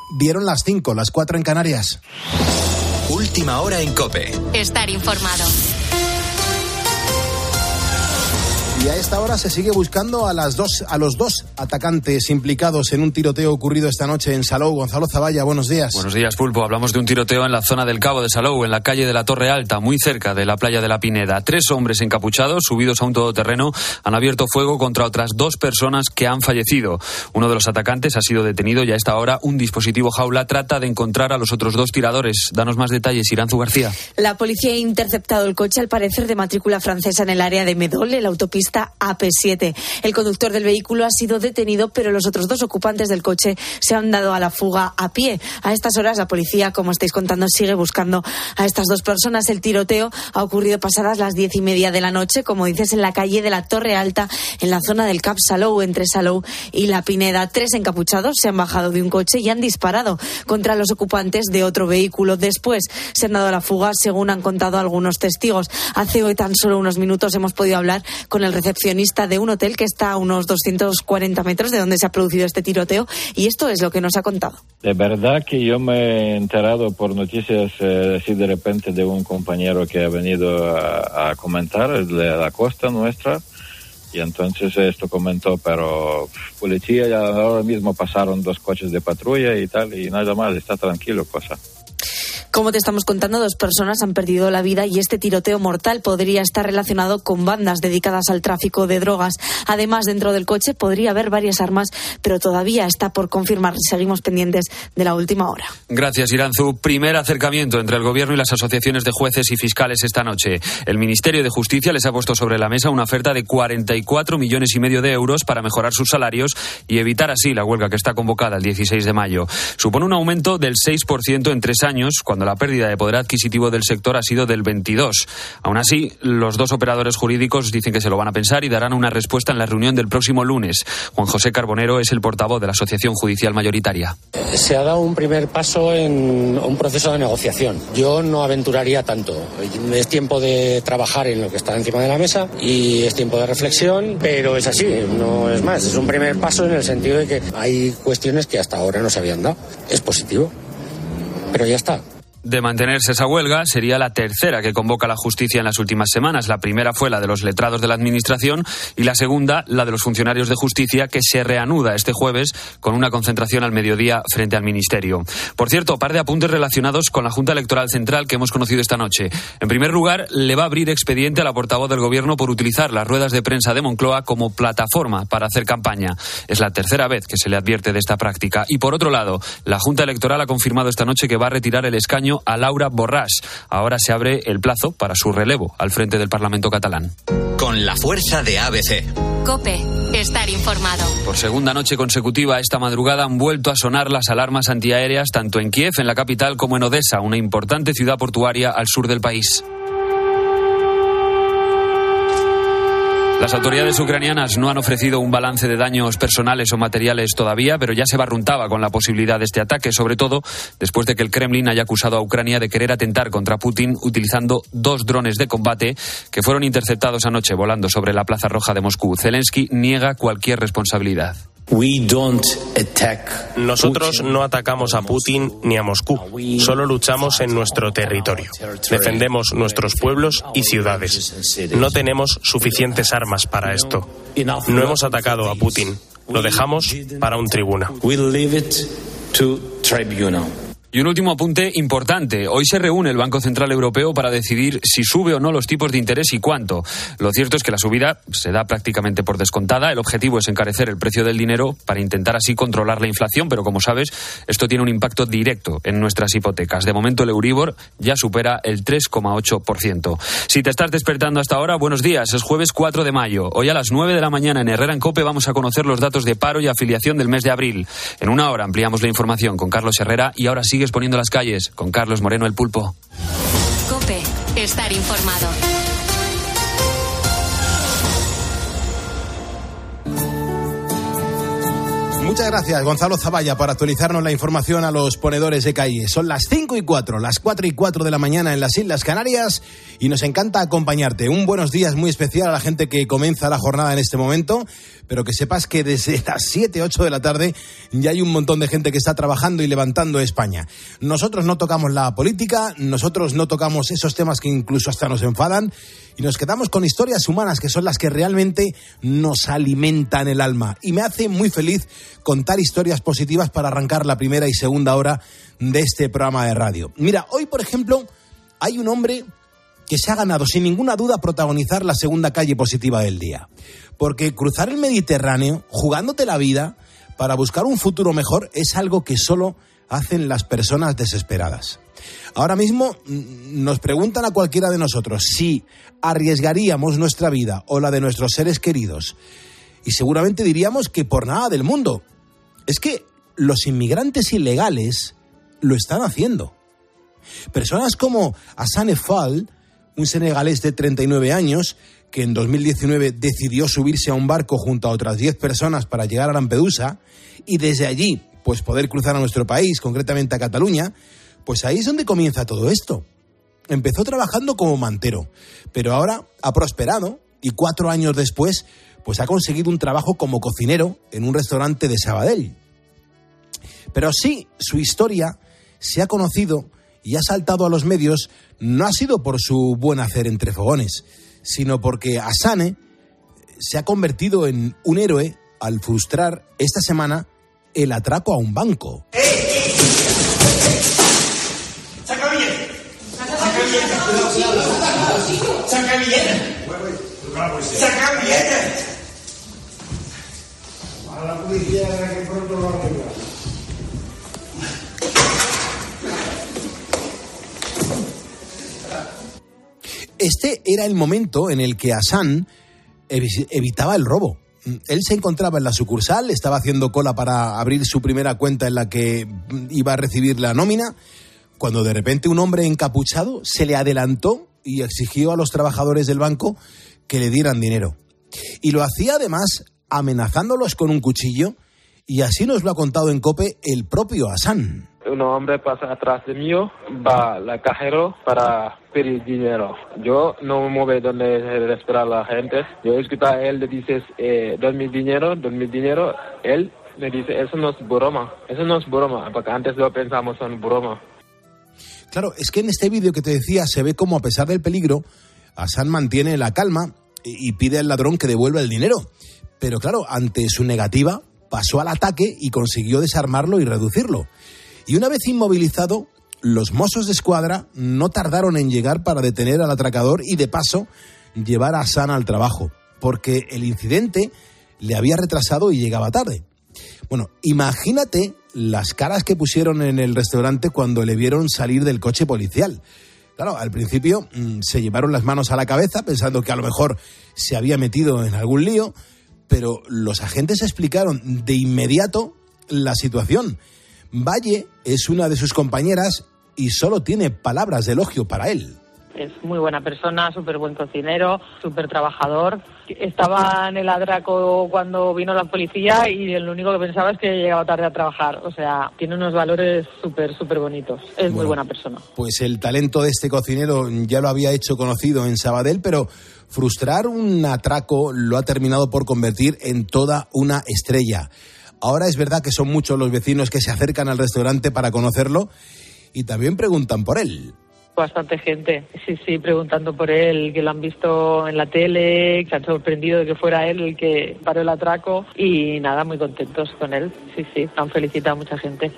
dieron las 5, las 4 en Canarias. Última hora en COPE. Estar informado. Y a esta hora se sigue buscando a los dos atacantes implicados en un tiroteo ocurrido esta noche en Salou. Gonzalo Zavalla, buenos días. Buenos días, Pulpo. Hablamos de un tiroteo en la zona del Cabo de Salou, en la calle de la Torre Alta, muy cerca de la playa de la Pineda. 3 hombres encapuchados, subidos a un todoterreno, han abierto fuego contra otras 2 personas que han fallecido. Uno de los atacantes ha sido detenido y a esta hora un dispositivo jaula trata de encontrar a los otros 2 tiradores. Danos más detalles, Iranzu García. La policía ha interceptado el coche, al parecer de matrícula francesa, en el área de Medol, en la autopista AP7. El conductor del vehículo ha sido detenido, pero los otros 2 ocupantes del coche se han dado a la fuga a pie. A estas horas la policía, como estáis contando, sigue buscando a estas 2 personas. El tiroteo ha ocurrido pasadas las 10:30 de la noche, como dices, en la calle de la Torre Alta, en la zona del Cap Salou, entre Salou y la Pineda. 3 encapuchados se han bajado de un coche y han disparado contra los ocupantes de otro vehículo. Después se han dado a la fuga, según han contado algunos testigos. Hace hoy tan solo unos minutos hemos podido hablar con el recepcionista de un hotel que está a unos 240 metros de donde se ha producido este tiroteo, y esto es lo que nos ha contado. De verdad que yo me he enterado por noticias así de repente de un compañero que ha venido a comentar de la costa nuestra, y entonces esto comentó, pero policía ya ahora mismo pasaron 2 coches de patrulla y tal, y nada más, está tranquilo cosa. Como te estamos contando, 2 personas han perdido la vida y este tiroteo mortal podría estar relacionado con bandas dedicadas al tráfico de drogas. Además, dentro del coche podría haber varias armas, pero todavía está por confirmar. Seguimos pendientes de la última hora. Gracias, Iranzu. Primer acercamiento entre el Gobierno y las asociaciones de jueces y fiscales esta noche. El Ministerio de Justicia les ha puesto sobre la mesa una oferta de 44,5 millones de euros para mejorar sus salarios y evitar así la huelga que está convocada el 16 de mayo. Supone un aumento del 6% en 3 años, cuando la pérdida de poder adquisitivo del sector ha sido del 22%. Aún así, los 2 operadores jurídicos dicen que se lo van a pensar y darán una respuesta en la reunión del próximo lunes. Juan José Carbonero es el portavoz de la Asociación Judicial Mayoritaria. Se ha dado un primer paso en un proceso de negociación. Yo no aventuraría tanto. Es tiempo de trabajar en lo que está encima de la mesa y es tiempo de reflexión, pero es así, no es más. Es un primer paso en el sentido de que hay cuestiones que hasta ahora no se habían dado. Es positivo, pero ya está. De mantenerse esa huelga, sería la tercera que convoca la justicia en las últimas semanas. La primera fue la de los letrados de la Administración y la segunda, la de los funcionarios de justicia, que se reanuda este jueves con una concentración al mediodía frente al Ministerio. Por cierto, par de apuntes relacionados con la Junta Electoral Central que hemos conocido esta noche. En primer lugar, le va a abrir expediente a la portavoz del Gobierno por utilizar las ruedas de prensa de Moncloa como plataforma para hacer campaña. Es la tercera vez que se le advierte de esta práctica. Y por otro lado, la Junta Electoral ha confirmado esta noche que va a retirar el escaño a Laura Borràs. Ahora se abre el plazo para su relevo al frente del Parlamento catalán. Con la fuerza de ABC. COPE. Estar informado. Por segunda noche consecutiva esta madrugada han vuelto a sonar las alarmas antiaéreas tanto en Kiev, en la capital, como en Odessa, una importante ciudad portuaria al sur del país. Las autoridades ucranianas no han ofrecido un balance de daños personales o materiales todavía, pero ya se barruntaba con la posibilidad de este ataque, sobre todo después de que el Kremlin haya acusado a Ucrania de querer atentar contra Putin utilizando 2 drones de combate que fueron interceptados anoche volando sobre la Plaza Roja de Moscú. Zelensky niega cualquier responsabilidad. Nosotros no atacamos a Putin ni a Moscú, solo luchamos en nuestro territorio. Defendemos nuestros pueblos y ciudades. No tenemos suficientes armas para esto. No hemos atacado a Putin, lo dejamos para un tribuna. Y un último apunte importante. Hoy se reúne el Banco Central Europeo para decidir si sube o no los tipos de interés y cuánto. Lo cierto es que la subida se da prácticamente por descontada. El objetivo es encarecer el precio del dinero para intentar así controlar la inflación, pero como sabes, esto tiene un impacto directo en nuestras hipotecas. De momento el Euribor ya supera el 3,8%. Si te estás despertando hasta ahora, buenos días. Es jueves 4 de mayo. Hoy a las 9 de la mañana en Herrera en COPE vamos a conocer los datos de paro y afiliación del mes de abril. En una hora ampliamos la información con Carlos Herrera y ahora sigues poniendo las calles con Carlos Moreno el Pulpo. COPE. Estar informado. Muchas gracias, Gonzalo Zavalla, por actualizarnos la información a los ponedores de calle. Son las 5:04, las 4:04 de la mañana en las Islas Canarias y nos encanta acompañarte. Un buenos días muy especial a la gente que comienza la jornada en este momento, pero que sepas que desde las 7, 8 de la tarde ya hay un montón de gente que está trabajando y levantando España. Nosotros no tocamos la política, nosotros no tocamos esos temas que incluso hasta nos enfadan y nos quedamos con historias humanas que son las que realmente nos alimentan el alma. Y me hace muy feliz contar historias positivas para arrancar la primera y segunda hora de este programa de radio. Mira, hoy, por ejemplo, hay un hombre que se ha ganado sin ninguna duda protagonizar la segunda calle positiva del día. Porque cruzar el Mediterráneo, jugándote la vida para buscar un futuro mejor, es algo que solo hacen las personas desesperadas. Ahora mismo nos preguntan a cualquiera de nosotros si arriesgaríamos nuestra vida o la de nuestros seres queridos. Y seguramente diríamos que por nada del mundo. Es que los inmigrantes ilegales lo están haciendo. Personas como Hassan Fall, un senegalés de 39 años, que en 2019 decidió subirse a un barco junto a otras 10 personas para llegar a Lampedusa y desde allí pues poder cruzar a nuestro país, concretamente a Cataluña, pues ahí es donde comienza todo esto. Empezó trabajando como mantero, pero ahora ha prosperado y 4 años después pues ha conseguido un trabajo como cocinero en un restaurante de Sabadell. Pero sí, su historia se ha conocido y ha saltado a los medios no ha sido por su buen hacer entre fogones, sino porque Hassan se ha convertido en un héroe al frustrar esta semana el atraco a un banco. ¡Saca billete! ¡Saca billete! ¡Saca billete! ¡Saca billete! A la policía que pronto lo arregla. Este era el momento en el que Hassan evitaba el robo. Él se encontraba en la sucursal, estaba haciendo cola para abrir su primera cuenta en la que iba a recibir la nómina, cuando de repente un hombre encapuchado se le adelantó y exigió a los trabajadores del banco que le dieran dinero. Y lo hacía además amenazándolos con un cuchillo, y así nos lo ha contado en COPE el propio Hassan. Un hombre pasa atrás de mí, va al cajero para pedir dinero. Yo no me muevo donde espera la gente. Yo escucho a él, le dices, dame dinero. Él me dice, eso no es broma, porque antes lo pensamos en broma. Claro, es que en este vídeo que te decía se ve como a pesar del peligro, Hassan mantiene la calma y pide al ladrón que devuelva el dinero. Pero claro, ante su negativa, pasó al ataque y consiguió desarmarlo y reducirlo. Y una vez inmovilizado, los Mossos de Escuadra no tardaron en llegar para detener al atracador y de paso llevar a Hassan al trabajo, porque el incidente le había retrasado y llegaba tarde. Bueno, imagínate las caras que pusieron en el restaurante cuando le vieron salir del coche policial. Claro, al principio se llevaron las manos a la cabeza pensando que a lo mejor se había metido en algún lío, pero los agentes explicaron de inmediato la situación. Valle es una de sus compañeras y solo tiene palabras de elogio para él. Es muy buena persona, súper buen cocinero, súper trabajador. Estaba en el atraco cuando vino la policía y lo único que pensaba es que llegaba tarde a trabajar. O sea, tiene unos valores súper bonitos. Es muy buena persona. Pues el talento de este cocinero ya lo había hecho conocido en Sabadell, pero frustrar un atraco lo ha terminado por convertir en toda una estrella. Ahora es verdad que son muchos los vecinos que se acercan al restaurante para conocerlo y también preguntan por él. Bastante gente, sí, preguntando por él, que lo han visto en la tele, que se han sorprendido de que fuera él el que paró el atraco y nada, muy contentos con él, sí, han felicitado a mucha gente.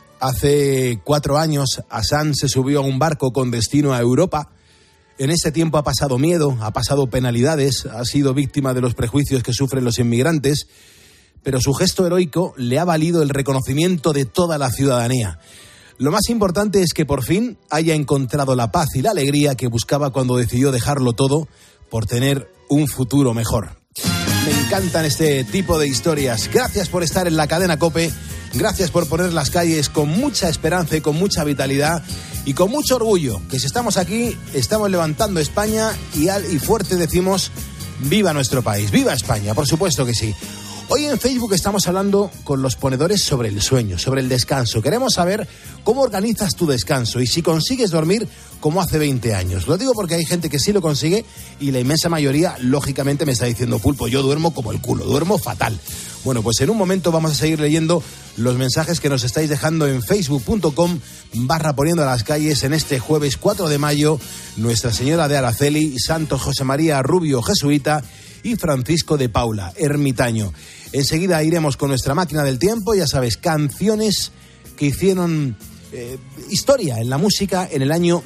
Hace 4 años, Hassan se subió a un barco con destino a Europa. En ese tiempo ha pasado miedo, ha pasado penalidades, ha sido víctima de los prejuicios que sufren los inmigrantes, pero su gesto heroico le ha valido el reconocimiento de toda la ciudadanía. Lo más importante es que por fin haya encontrado la paz y la alegría que buscaba cuando decidió dejarlo todo por tener un futuro mejor. Me encantan este tipo de historias. Gracias por estar en la cadena COPE, gracias por poner las calles con mucha esperanza y con mucha vitalidad y con mucho orgullo, que si estamos aquí, estamos levantando España y fuerte decimos, ¡viva nuestro país! ¡Viva España! Por supuesto que sí. Hoy en Facebook estamos hablando con los ponedores sobre el sueño, sobre el descanso. Queremos saber cómo organizas tu descanso y si consigues dormir como hace 20 años. Lo digo porque hay gente que sí lo consigue y la inmensa mayoría, lógicamente, me está diciendo: Pulpo, yo duermo como el culo, duermo fatal. Bueno, pues en un momento vamos a seguir leyendo los mensajes que nos estáis dejando en facebook.com/poniendo a las calles en este jueves 4 de mayo. Nuestra Señora de Araceli, Santo José María Rubio Jesuita y Francisco de Paula, ermitaño. Enseguida iremos con nuestra máquina del tiempo, ya sabes, canciones que hicieron historia en la música en el año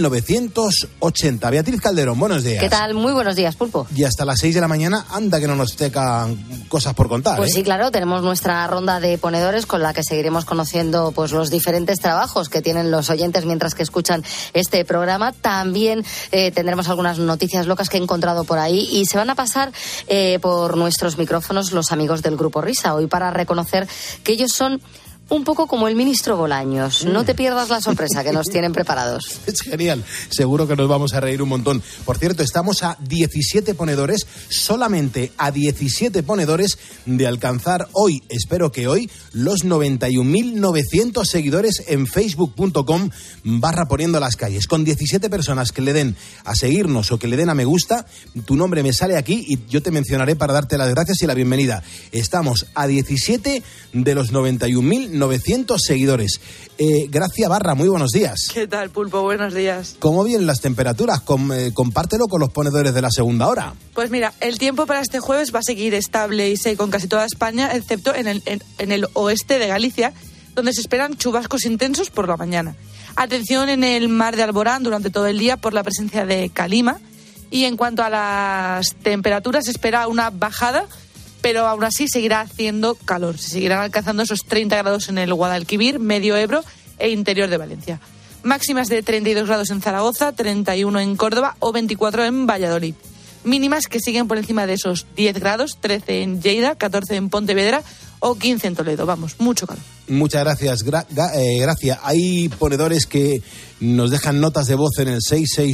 1980. Beatriz Calderón, buenos días. ¿Qué tal? Muy buenos días, Pulpo. Y hasta las 6 de la mañana, anda que no nos tecan cosas por contar. Pues sí, claro, tenemos nuestra ronda de ponedores con la que seguiremos conociendo pues los diferentes trabajos que tienen los oyentes mientras que escuchan este programa. También tendremos algunas noticias locas que he encontrado por ahí y se van a pasar por nuestros micrófonos los amigos del Grupo Risa hoy para reconocer que ellos son un poco como el ministro Bolaños. No te pierdas la sorpresa que nos tienen preparados. Es genial. Seguro que nos vamos a reír un montón. Por cierto, estamos a 17 ponedores, solamente a 17 ponedores de alcanzar hoy, espero que hoy, los 91.900 seguidores en facebook.com/poniendo las calles. Con 17 personas que le den a seguirnos o que le den a me gusta, tu nombre me sale aquí y yo te mencionaré para darte las gracias y la bienvenida. Estamos a 17 de los 91.900 seguidores. Gracia Barra, muy buenos días. ¿Qué tal, Pulpo? Buenos días. ¿Cómo vienen las temperaturas? Compártelo con los ponedores de la segunda hora. Pues mira, el tiempo para este jueves va a seguir estable y seco en casi toda España, excepto en el oeste de Galicia, donde se esperan chubascos intensos por la mañana. Atención en el mar de Alborán durante todo el día por la presencia de calima. Y en cuanto a las temperaturas, se espera una bajada, pero aún así seguirá haciendo calor. Se seguirán alcanzando esos 30 grados en el Guadalquivir, medio Ebro e interior de Valencia. Máximas de 32 grados en Zaragoza, 31 en Córdoba o 24 en Valladolid. Mínimas que siguen por encima de esos 10 grados, 13 en Lleida, 14 en Pontevedra o 15 en Toledo. Vamos, mucho calor. Muchas gracias, Gracia. Hay ponedores que nos dejan notas de voz en el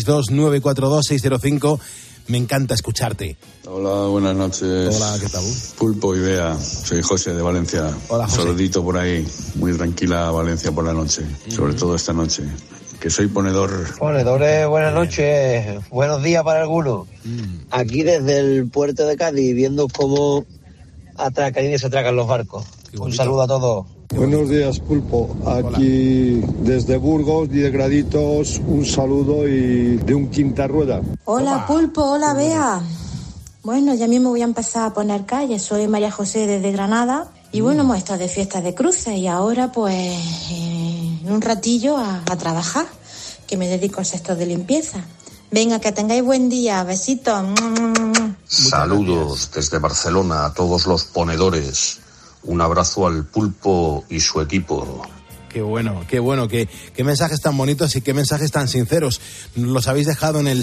662-942-605. Me encanta escucharte. Hola, buenas noches. Hola, ¿qué tal? Pulpo y Bea, soy José de Valencia. Hola, José. Saludito por ahí, muy tranquila Valencia por la noche, sobre todo esta noche. Que soy ponedor. Ponedores, buenas noches, buenos días para algunos. Aquí desde el puerto de Cádiz, viendo cómo atracan y desatracan los barcos. Un saludo a todos. Buenos días, Pulpo. Aquí desde Burgos, 10 graditos, un saludo y de un quinta rueda. Hola, Pulpo, hola, Bea. Bueno, ya mismo voy a empezar a poner calle. Soy María José desde Granada. Y bueno, hemos estado de fiestas de cruces y ahora pues en un ratillo a trabajar, que me dedico al sector de limpieza. Venga, que tengáis buen día. Besitos. Saludos desde Barcelona a todos los ponedores. Un abrazo al Pulpo y su equipo. Qué bueno, qué mensajes tan bonitos y qué mensajes tan sinceros. Los habéis dejado en el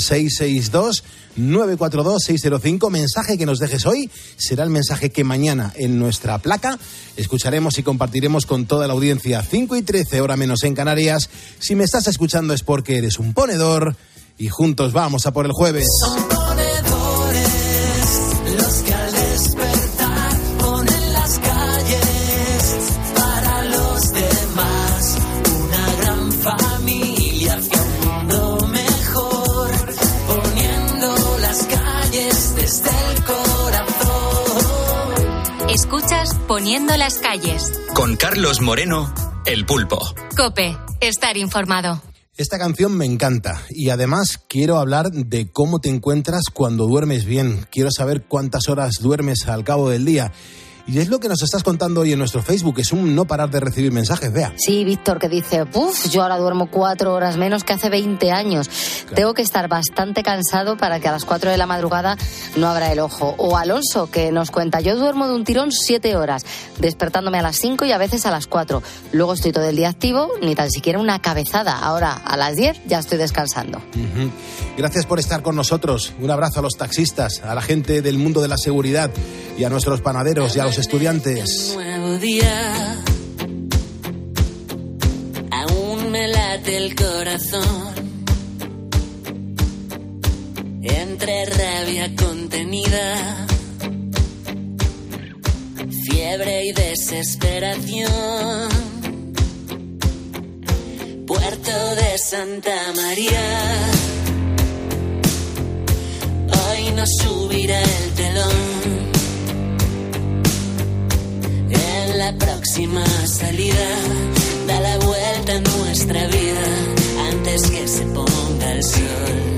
662-942-605. Mensaje que nos dejes hoy será el mensaje que mañana en nuestra placa escucharemos y compartiremos con toda la audiencia. 5:13, hora menos en Canarias. Si me estás escuchando es porque eres un ponedor y juntos vamos a por el jueves. Son ponedores los que al despertar ponen las calles para los demás. Una gran familia hacia un mundo mejor, poniendo las calles desde el corazón. Escuchas Poniendo las calles. Con Carlos Moreno, El Pulpo. COPE, estar informado. Esta canción me encanta y además quiero hablar de cómo te encuentras cuando duermes bien. Quiero saber cuántas horas duermes al cabo del día. Y es lo que nos estás contando hoy en nuestro Facebook, es un no parar de recibir mensajes, Bea. Sí, Víctor, que dice, yo ahora duermo 4 horas menos que hace 20 años. Claro. Tengo que estar bastante cansado para que a las 4 de la madrugada no abra el ojo. O Alonso, que nos cuenta, yo duermo de un tirón 7 horas, despertándome a las 5 y a veces a las 4. Luego estoy todo el día activo, ni tan siquiera una cabezada. Ahora, a las 10 ya estoy descansando. Gracias por estar con nosotros. Un abrazo a los taxistas, a la gente del mundo de la seguridad y a nuestros panaderos y a los estudiantes. Nuevo día, aún me late el corazón, entre rabia contenida fiebre y desesperación. Puerto de Santa María, hoy nos subirá el telón. En la próxima salida, da la vuelta a nuestra vida antes que se ponga el sol.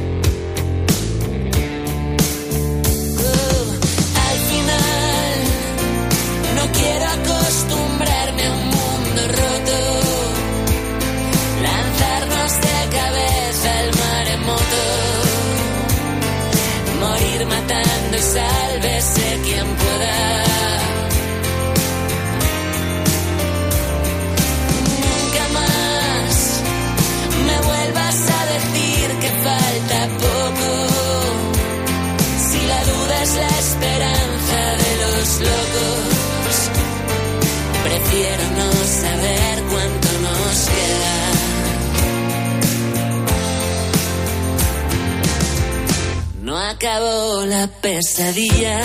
Al final, no quiero acostumbrarme a un mundo roto, lanzarnos de cabeza al maremoto, morir matando y sálvese quien pueda. Falta poco, si la duda es la esperanza de los locos, prefiero no saber cuánto nos queda. No acabó la pesadilla,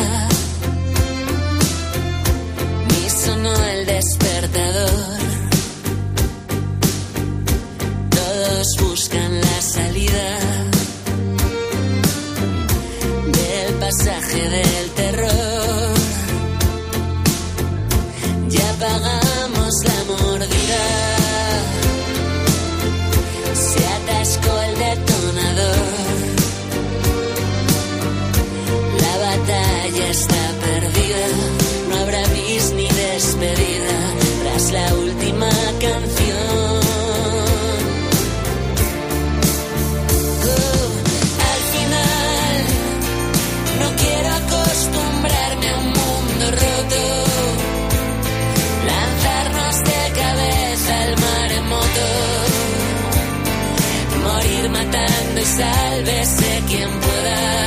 ni sonó el despertador. Todos buscan la salida del pasaje del terror. Ya pagamos la mordida, se atascó el detonador. La batalla está perdida, no habrá bis ni despedida tras la última canción. Acostumbrarme a un mundo roto, lanzarnos de cabeza al maremoto, morir matando y sálvese quien pueda.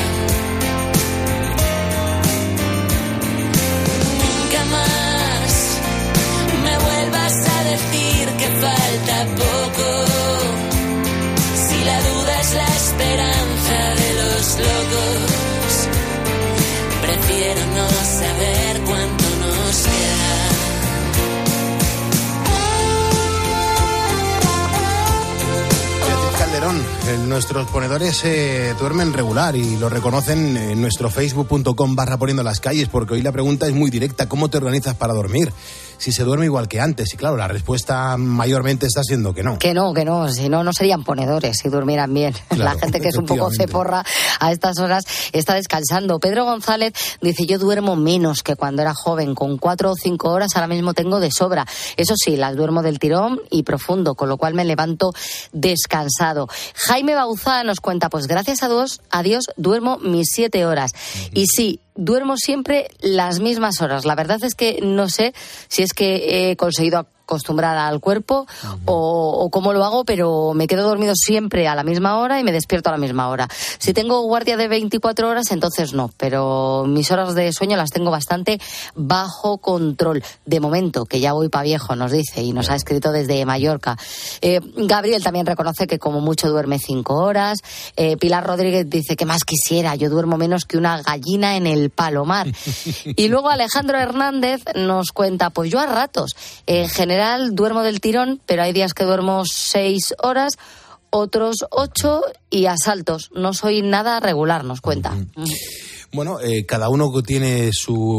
Nunca más me vuelvas a decir que falta poco, si la duda es la esperanza de los locos. Prefiero no saber cuánto nos queda. Beatriz Calderón, nuestros ponedores duermen regular y lo reconocen en nuestro facebook.com/poniendo las calles, porque hoy la pregunta es muy directa: ¿cómo te organizas para dormir? Si se duerme igual que antes. Y claro, la respuesta mayormente está siendo que no. Que no, si no, no serían ponedores si durmieran bien. Claro, la gente que es un poco ceporra a estas horas está descansando. Pedro González dice: yo duermo menos que cuando era joven, con 4 o 5 horas ahora mismo tengo de sobra. Eso sí, las duermo del tirón y profundo, con lo cual me levanto descansado. Jaime Bauzá nos cuenta: pues gracias a Dios duermo mis 7 horas. Y sí, duermo siempre las mismas horas. La verdad es que no sé si es que he conseguido acostumbrar al cuerpo o cómo lo hago, pero me quedo dormido siempre a la misma hora y me despierto a la misma hora. Si tengo guardia de 24 horas, entonces no, pero mis horas de sueño las tengo bastante bajo control. De momento, que ya voy pa' viejo, nos dice, y nos ha escrito desde Mallorca. Gabriel también reconoce que como mucho duerme 5 horas. Pilar Rodríguez dice que más quisiera, yo duermo menos que una gallina en el palomar. Y luego Alejandro Hernández nos cuenta: pues yo a ratos, en general duermo del tirón, pero hay días que duermo 6 horas, otros 8 y a saltos. No soy nada regular, nos cuenta. Bueno, cada uno tiene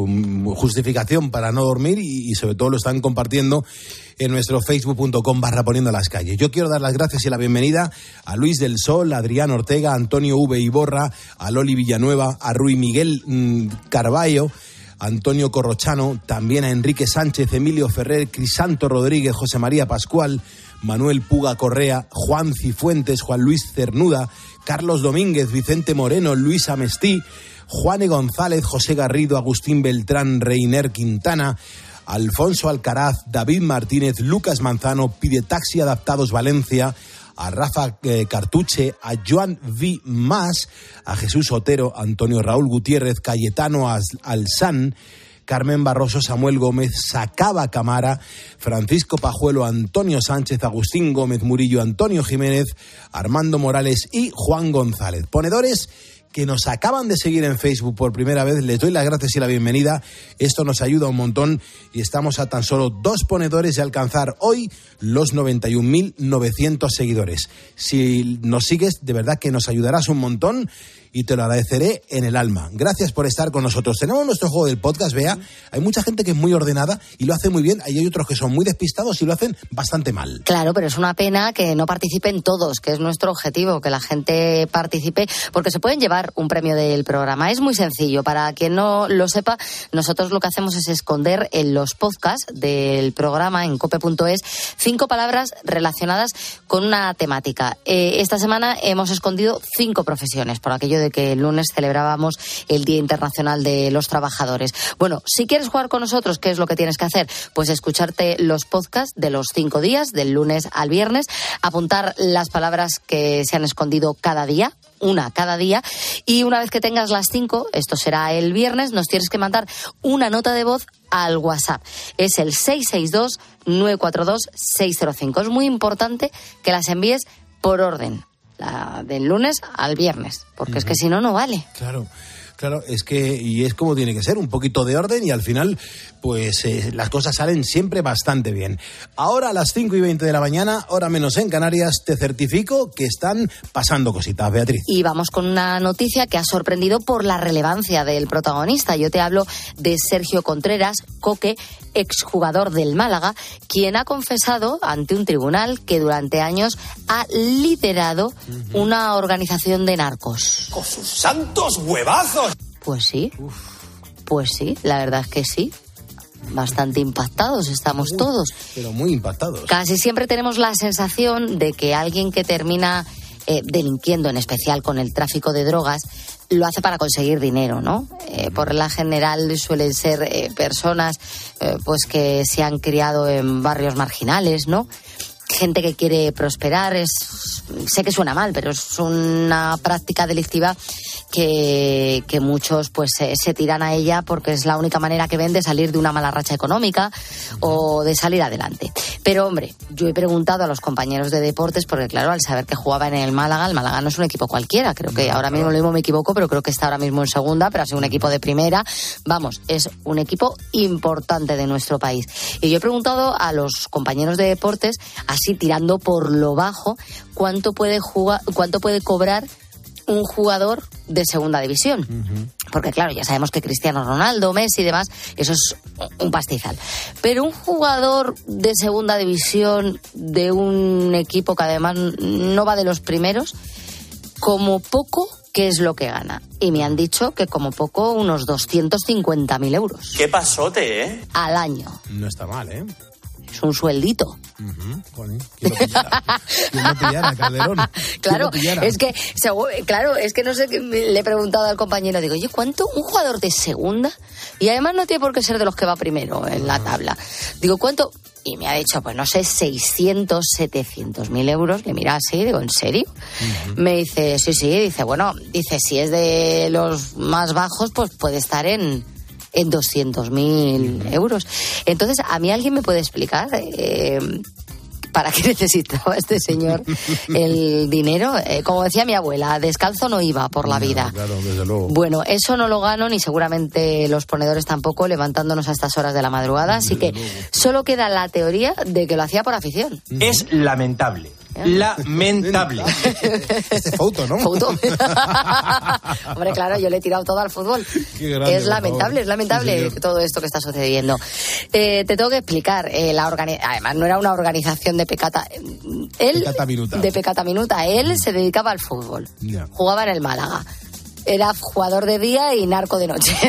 su justificación para no dormir y sobre todo lo están compartiendo en nuestro facebook.com/poniendo las calles. Yo quiero dar las gracias y la bienvenida a Luis del Sol, a Adrián Ortega, a Antonio V. Iborra, a Loli Villanueva, a Rui Miguel Carballo, Antonio Corrochano, también a Enrique Sánchez, Emilio Ferrer, Crisanto Rodríguez, José María Pascual, Manuel Puga Correa, Juan Cifuentes, Juan Luis Cernuda, Carlos Domínguez, Vicente Moreno, Luis Amestí, Juane González, José Garrido, Agustín Beltrán, Reiner Quintana, Alfonso Alcaraz, David Martínez, Lucas Manzano, Pide Taxi Adaptados Valencia, a Rafa Cartuche, a Joan V. Mas, a Jesús Otero, Antonio Raúl Gutiérrez, Cayetano Alzán, Carmen Barroso, Samuel Gómez, Sacaba Camara, Francisco Pajuelo, Antonio Sánchez, Agustín Gómez Murillo, Antonio Jiménez, Armando Morales y Juan González. Ponedores que nos acaban de seguir en Facebook por primera vez, les doy las gracias y la bienvenida. Esto nos ayuda un montón y estamos a tan solo 2 ponedores de alcanzar hoy los 91.900 seguidores. Si nos sigues, de verdad que nos ayudarás un montón y te lo agradeceré en el alma. Gracias por estar con nosotros. Tenemos nuestro juego del podcast, Bea. Hay mucha gente que es muy ordenada y lo hace muy bien. Y hay otros que son muy despistados y lo hacen bastante mal. Claro, pero es una pena que no participen todos, que es nuestro objetivo, que la gente participe, porque se pueden llevar un premio del programa. Es muy sencillo. Para quien no lo sepa, nosotros lo que hacemos es esconder en los podcasts del programa, en cope.es, 5 palabras relacionadas con una temática. Esta semana hemos escondido 5 profesiones, por aquello de que el lunes celebrábamos el Día Internacional de los Trabajadores. Bueno, si quieres jugar con nosotros, ¿qué es lo que tienes que hacer? Pues escucharte los podcasts de los 5 días, del lunes al viernes, apuntar las palabras que se han escondido cada día, una cada día, y una vez que tengas las 5, esto será el viernes, nos tienes que mandar una nota de voz al WhatsApp. Es el 662-942-605. Es muy importante que las envíes por orden, la del lunes al viernes, porque es que si no, no vale. Claro, es que, y es como tiene que ser, un poquito de orden y al final, pues las cosas salen siempre bastante bien. Ahora a las 5:20 de la mañana, hora menos en Canarias, te certifico que están pasando cositas, Beatriz. Y vamos con una noticia que ha sorprendido por la relevancia del protagonista. Yo te hablo de Sergio Contreras, Coque, exjugador del Málaga, quien ha confesado ante un tribunal que durante años ha liderado una organización de narcos. ¡Con sus santos huevazos! Pues sí, la verdad es que sí. Bastante impactados estamos todos. Pero muy impactados. Casi siempre tenemos la sensación de que alguien que termina delinquiendo, en especial con el tráfico de drogas, lo hace para conseguir dinero, ¿no? Por regla general suelen ser personas pues que se han criado en barrios marginales, ¿no? Gente que quiere prosperar. Sé que suena mal, pero es una práctica delictiva que muchos pues se tiran a ella porque es la única manera que ven de salir de una mala racha económica o de salir adelante. Pero hombre, yo he preguntado a los compañeros de deportes porque claro, al saber que jugaba en el Málaga no es un equipo cualquiera, creo que ahora mismo lo mismo me equivoco, pero creo que está ahora mismo en segunda, pero ha sido un equipo de primera, vamos, es un equipo importante de nuestro país. Y yo he preguntado a los compañeros de deportes, así tirando por lo bajo, cuánto puede cobrar un jugador de segunda división. Porque claro, ya sabemos que Cristiano Ronaldo, Messi y demás, eso es un pastizal. Pero un jugador de segunda división de un equipo que además no va de los primeros, como poco, ¿qué es lo que gana? Y me han dicho que como poco unos 250.000 euros. ¡Qué pasote, al año. No está mal, ¿eh? Es un sueldito. ¿Quién lo pillara, Calderón? Claro, es que no sé, le he preguntado al compañero, digo, oye, ¿cuánto un jugador de segunda? Y además no tiene por qué ser de los que va primero en la tabla. Digo, ¿cuánto? Y me ha dicho, pues no sé, 600, 700.000 euros. Le mira así, digo, ¿en serio? Me dice, sí, dice, bueno, dice, si es de los más bajos, pues puede estar en 200.000 euros. Entonces, ¿a mí alguien me puede explicar para qué necesitaba este señor el dinero? Como decía mi abuela, descalzo no iba por la vida. Claro, desde luego. Bueno, eso no lo gano, ni seguramente los ponedores tampoco, levantándonos a estas horas de la madrugada. Así que solo queda la teoría de que lo hacía por afición. Es lamentable. Lamentable. Este foto, ¿no? Foto. Hombre, claro, yo le he tirado todo al fútbol. Grande, es lamentable sí, todo esto que está sucediendo. Te tengo que explicar. Además, no era una organización de pecata. De pecata minuta. Él se dedicaba al fútbol. Yeah. Jugaba en el Málaga. Era jugador de día y narco de noche.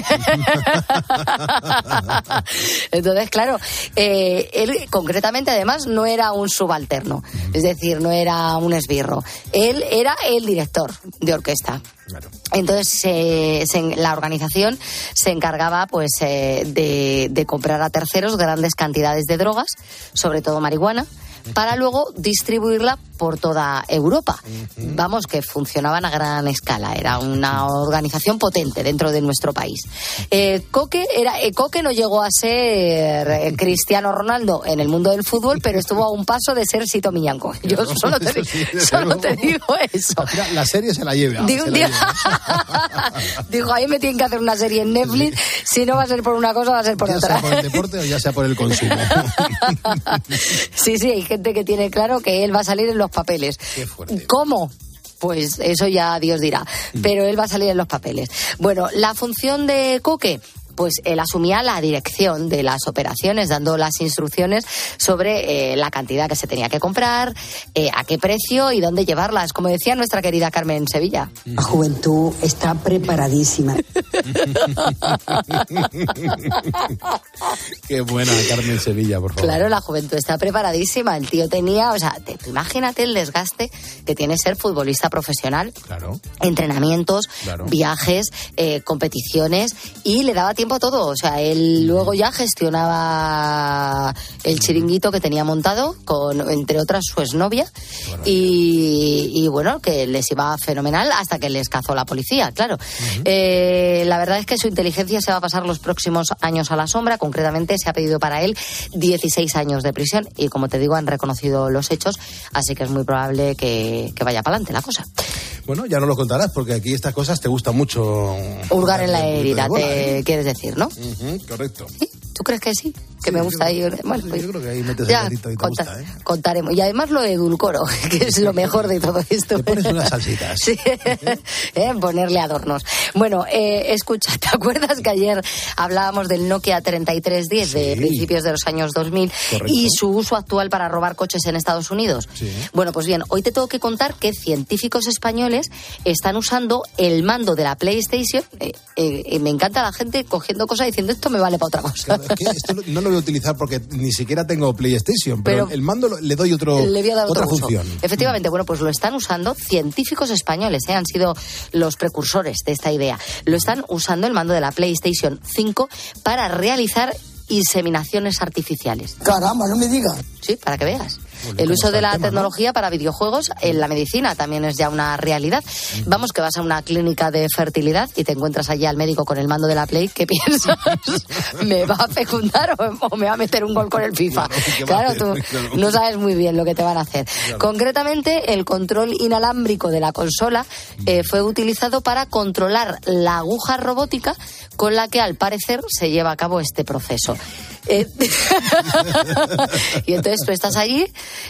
Entonces, claro, él concretamente además no era un subalterno, es decir, no era un esbirro. Él era el director de orquesta. Claro. Entonces la organización se encargaba pues de comprar a terceros grandes cantidades de drogas, sobre todo marihuana, para luego distribuirla por toda Europa. Vamos, que funcionaban a gran escala, era una organización potente dentro de nuestro país. Coque no llegó a ser Cristiano Ronaldo en el mundo del fútbol, pero estuvo a un paso de ser Sito Miñanco. Yo solo te digo eso. La serie se la lleva. Dijo, ahí me tienen que hacer una serie en Netflix, si no va a ser por una cosa, va a ser por otra. Ya sea por el deporte o ya sea por el consumo. Sí, hay gente que tiene claro que él va a salir en los papeles. Qué fuerte. ¿Cómo? Pues eso ya Dios dirá, pero él va a salir en los papeles. Bueno, la función de Coque, pues él asumía la dirección de las operaciones, dando las instrucciones sobre la cantidad que se tenía que comprar, a qué precio y dónde llevarlas. Como decía nuestra querida Carmen Sevilla. La juventud está preparadísima. Qué buena Carmen Sevilla, por favor. Claro, la juventud está preparadísima. El tío tenía, imagínate el desgaste que tiene ser futbolista profesional. Claro. Entrenamientos, viajes, competiciones, y le daba tiempo a todo. O sea, él luego ya gestionaba el chiringuito que tenía montado con, entre otras, su exnovia, y bueno, que les iba fenomenal hasta que les cazó la policía, claro. La verdad es que su inteligencia se va a pasar los próximos años a la sombra. Concretamente se ha pedido para él 16 años de prisión y, como te digo, han reconocido los hechos, así que es muy probable que vaya para adelante la cosa. Bueno, ya nos lo contarás, porque aquí estas cosas te gustan mucho. Hurgar en la herida, te quieres decir, ¿no? Correcto. ¿Sí? ¿Tú crees que sí? Que me gusta ahí. Bueno, pues, yo creo que ahí metes el dedito y te gusta, ¿eh? Contaremos. Y además lo edulcoro, que es lo mejor de todo esto. Te pones unas salsitas. Sí, ponerle adornos. Bueno, escucha, ¿te acuerdas que ayer hablábamos del Nokia 3310 de principios de los años 2000? Correcto. Y su uso actual para robar coches en Estados Unidos? Sí. Bueno, pues bien, hoy te tengo que contar que científicos españoles están usando el mando de la PlayStation. Me encanta la gente cogiendo cosas diciendo, esto me vale para otra cosa. Claro, es que esto no lo voy a utilizar porque ni siquiera tengo PlayStation, pero el mando le doy otra función. Efectivamente, bueno, pues lo están usando científicos españoles, han sido los precursores de esta idea. Lo están usando el mando de la PlayStation 5 para realizar inseminaciones artificiales. Caramba, no me digas. Sí, para que veas. El uso de la tecnología para videojuegos en la medicina también es ya una realidad. Vamos, que vas a una clínica de fertilidad y te encuentras allí al médico con el mando de la Play. ¿Qué piensas? ¿Me va a fecundar o me va a meter un gol con el FIFA? Claro, tú no sabes muy bien lo que te van a hacer. Concretamente, el control inalámbrico de la consola fue utilizado para controlar la aguja robótica con la que, al parecer, se lleva a cabo este proceso. Y entonces tú estás allí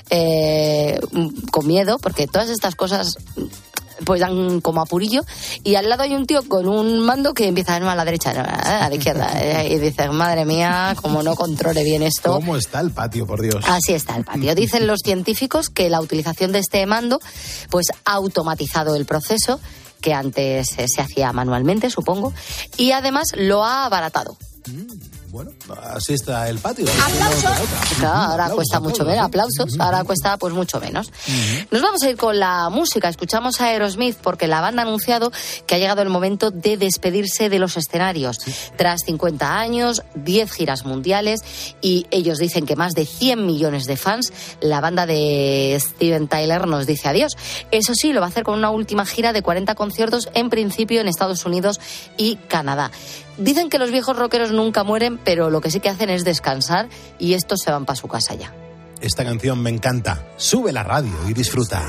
con miedo, porque todas estas cosas pues dan como apurillo, y al lado hay un tío con un mando que empieza a la derecha, a la izquierda, y dices, madre mía, como no controle bien esto. ¿Cómo está el patio, por Dios? Así está el patio. Dicen los científicos que la utilización de este mando pues ha automatizado el proceso, que antes se hacía manualmente, supongo, y además lo ha abaratado. Bueno, así está el patio. ¡Aplausos! Claro, ahora cuesta mucho menos. Aplausos, ahora cuesta pues mucho menos. Nos vamos a ir con la música. Escuchamos a Aerosmith porque la banda ha anunciado que ha llegado el momento de despedirse de los escenarios. Tras 50 años, 10 giras mundiales y ellos dicen que más de 100 millones de fans, la banda de Steven Tyler nos dice adiós. Eso sí, lo va a hacer con una última gira de 40 conciertos, en principio en Estados Unidos y Canadá. Dicen que los viejos rockeros nunca mueren, pero lo que sí que hacen es descansar, y estos se van para su casa ya. Esta canción me encanta. Sube la radio y disfruta.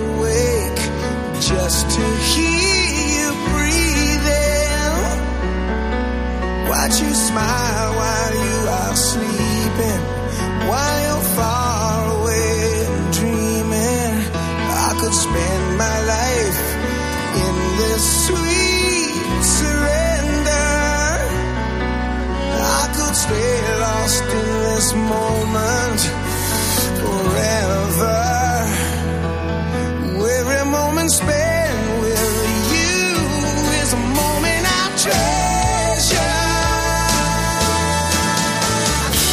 Stay lost in this moment forever. Every moment spent with you is a moment I treasure.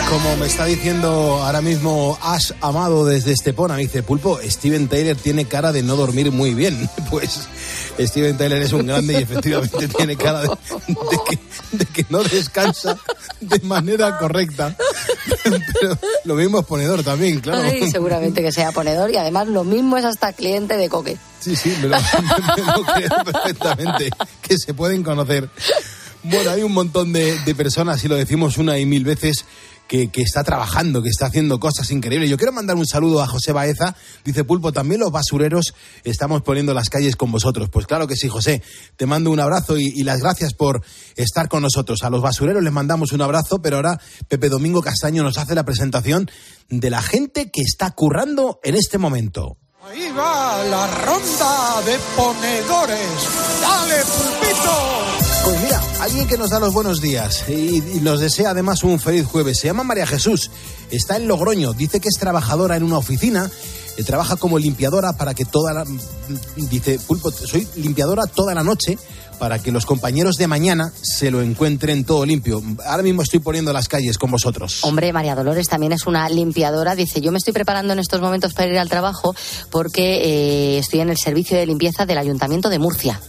Como me está diciendo ahora mismo Ash Amado desde Estepona, me dice, Pulpo, Steven Tyler tiene cara de no dormir muy bien. Pues Steven Tyler es un grande y efectivamente tiene cara de que no descansa de manera correcta. Pero lo mismo es ponedor también, claro. Ay, seguramente que sea ponedor y además lo mismo es hasta cliente de Coque. Sí, me lo creo perfectamente, que se pueden conocer. Bueno, hay un montón de personas, y lo decimos una y mil veces, que está trabajando, que está haciendo cosas increíbles. Yo quiero mandar un saludo a José Baeza. Dice, Pulpo, también los basureros estamos poniendo las calles con vosotros. Pues claro que sí, José. Te mando un abrazo y las gracias por estar con nosotros. A los basureros les mandamos un abrazo, pero ahora Pepe Domingo Castaño nos hace la presentación de la gente que está currando en este momento. Ahí va la ronda de ponedores. ¡Dale, Pulpito! Pues mira, alguien que nos da los buenos días y nos desea además un feliz jueves. Se llama María Jesús, está en Logroño, dice que es trabajadora en una oficina, trabaja como limpiadora para que dice, Pulpo, soy limpiadora toda la noche para que los compañeros de mañana se lo encuentren todo limpio. Ahora mismo estoy poniendo las calles con vosotros. Hombre, María Dolores también es una limpiadora. Dice, yo me estoy preparando en estos momentos para ir al trabajo porque estoy en el servicio de limpieza del Ayuntamiento de Murcia.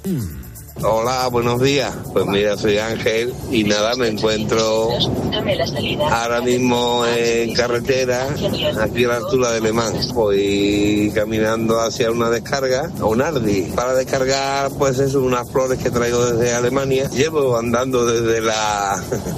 Hola, buenos días. Pues mira, soy Ángel y nada, me encuentro ahora mismo en carretera, aquí a la altura de Le Mans. Voy caminando hacia una descarga, a un Ardi, para descargar pues eso, unas flores que traigo desde Alemania. Llevo andando desde la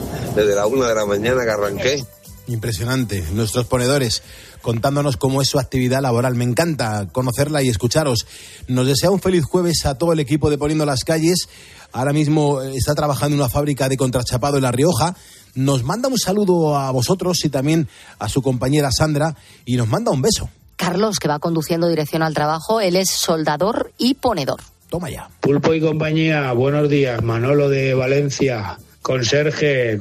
1 de la mañana que arranqué. Impresionante, nuestros ponedores contándonos cómo es su actividad laboral. Me encanta conocerla y escucharos. Nos desea un feliz jueves a todo el equipo de Poniendo las Calles. Ahora mismo está trabajando en una fábrica de contrachapado en La Rioja. Nos manda un saludo a vosotros y también a su compañera Sandra y nos manda un beso. Carlos, que va conduciendo dirección al trabajo, él es soldador y ponedor. Toma ya. Pulpo y compañía, buenos días. Manolo de Valencia, conserje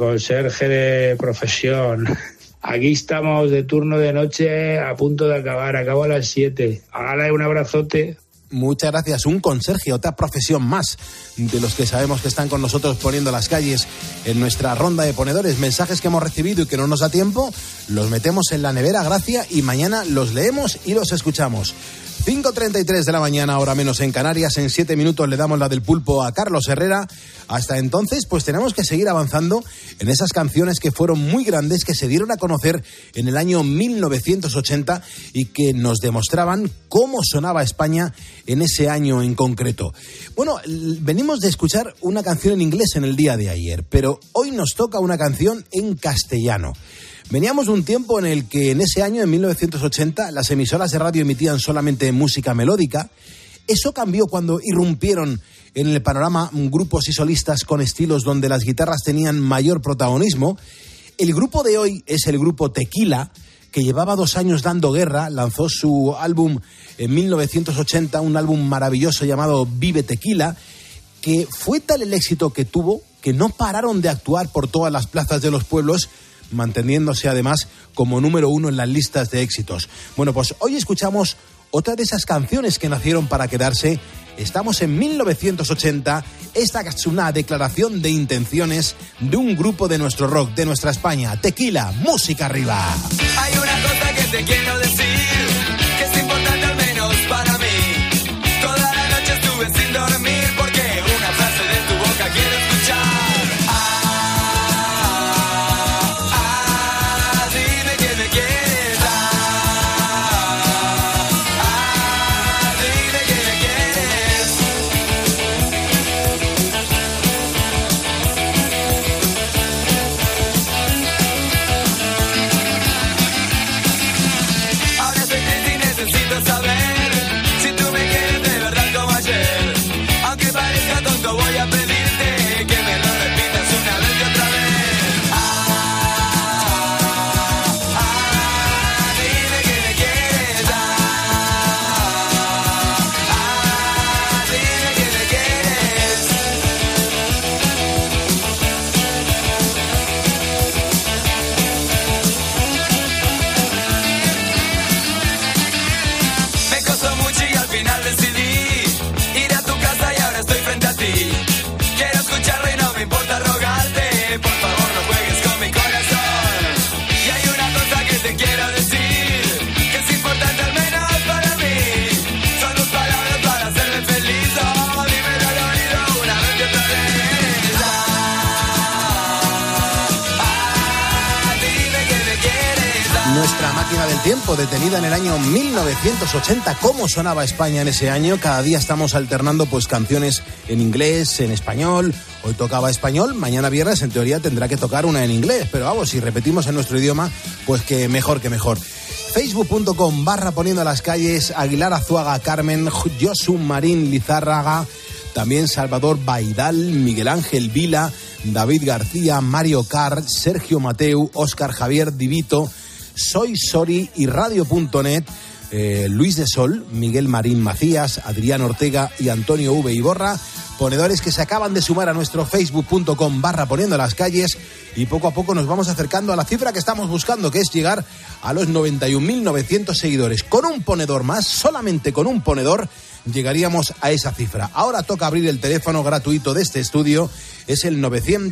de profesión. Aquí estamos de turno de noche a punto de acabar, acabo a las 7. Hágale un abrazote. Muchas gracias. Un conserje, otra profesión más de los que sabemos que están con nosotros poniendo las calles en nuestra ronda de ponedores. Mensajes que hemos recibido y que no nos da tiempo, los metemos en la nevera, Gracia, y mañana los leemos y los escuchamos. 5:33 de la mañana, hora menos en Canarias. En 7 minutos le damos la del pulpo a Carlos Herrera. Hasta entonces, pues tenemos que seguir avanzando en esas canciones que fueron muy grandes, que se dieron a conocer en el año 1980 y que nos demostraban cómo sonaba España en ese año en concreto. Bueno, venimos de escuchar una canción en inglés en el día de ayer, pero hoy nos toca una canción en castellano. Veníamos de un tiempo en el que en ese año, en 1980, las emisoras de radio emitían solamente música melódica. Eso cambió cuando irrumpieron en el panorama grupos y solistas con estilos donde las guitarras tenían mayor protagonismo. El grupo de hoy es el grupo Tequila, que llevaba 2 años dando guerra. Lanzó su álbum en 1980, un álbum maravilloso llamado Vive Tequila, que fue tal el éxito que tuvo que no pararon de actuar por todas las plazas de los pueblos, manteniéndose además como número 1 en las listas de éxitos. Bueno, pues hoy escuchamos otra de esas canciones que nacieron para quedarse. Estamos en 1980. Esta es una declaración de intenciones de un grupo de nuestro rock, de nuestra España. Tequila, música arriba. Hay una cosa que te quiero decir, que es importante al menos para mí. Toda la noche estuve sin dormir porque una frase de tu boca quiero escuchar. máquina del tiempo, detenida en el año 1980. ¿Cómo sonaba España en ese año? Cada día estamos alternando pues canciones en inglés, en español. Hoy tocaba español, mañana viernes en teoría tendrá que tocar una en inglés. Pero vamos, si repetimos en nuestro idioma, pues que mejor que mejor. Facebook.com/poniendo las calles, Aguilar Azuaga Carmen, Josu Marín Lizárraga, también Salvador Baidal, Miguel Ángel Vila, David García, Mario Carr, Sergio Mateu, Óscar Javier Divito, Soy Sori y Radio.net, Luis de Sol, Miguel Marín Macías, Adrián Ortega y Antonio V. Iborra, ponedores que se acaban de sumar a nuestro Facebook.com/poniendo las calles, y poco a poco nos vamos acercando a la cifra que estamos buscando, que es llegar a los 91.900 seguidores. Con un ponedor más, solamente con un ponedor, llegaríamos a esa cifra. Ahora toca abrir el teléfono gratuito de este estudio, es el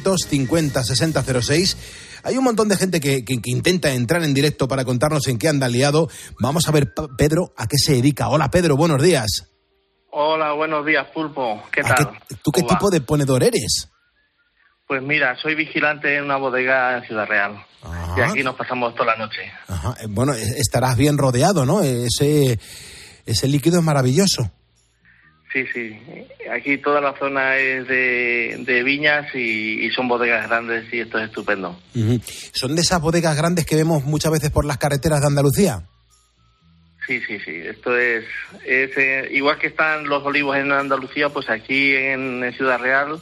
950-6006. Hay un montón de gente que intenta entrar en directo para contarnos en qué anda liado. Vamos a ver, Pedro, a qué se dedica. Hola, Pedro, buenos días. Hola, buenos días, Pulpo. ¿Qué tal? ¿Tú qué tipo de ponedor eres? Pues mira, soy vigilante en una bodega en Ciudad Real. Ajá. Y aquí nos pasamos toda la noche. Ajá. Bueno, estarás bien rodeado, ¿no? Ese líquido es maravilloso. Sí, sí. Aquí toda la zona es de viñas y son bodegas grandes y esto es estupendo. Uh-huh. ¿Son de esas bodegas grandes que vemos muchas veces por las carreteras de Andalucía? Sí, sí, sí. Esto es igual que están los olivos en Andalucía, pues aquí en Ciudad Real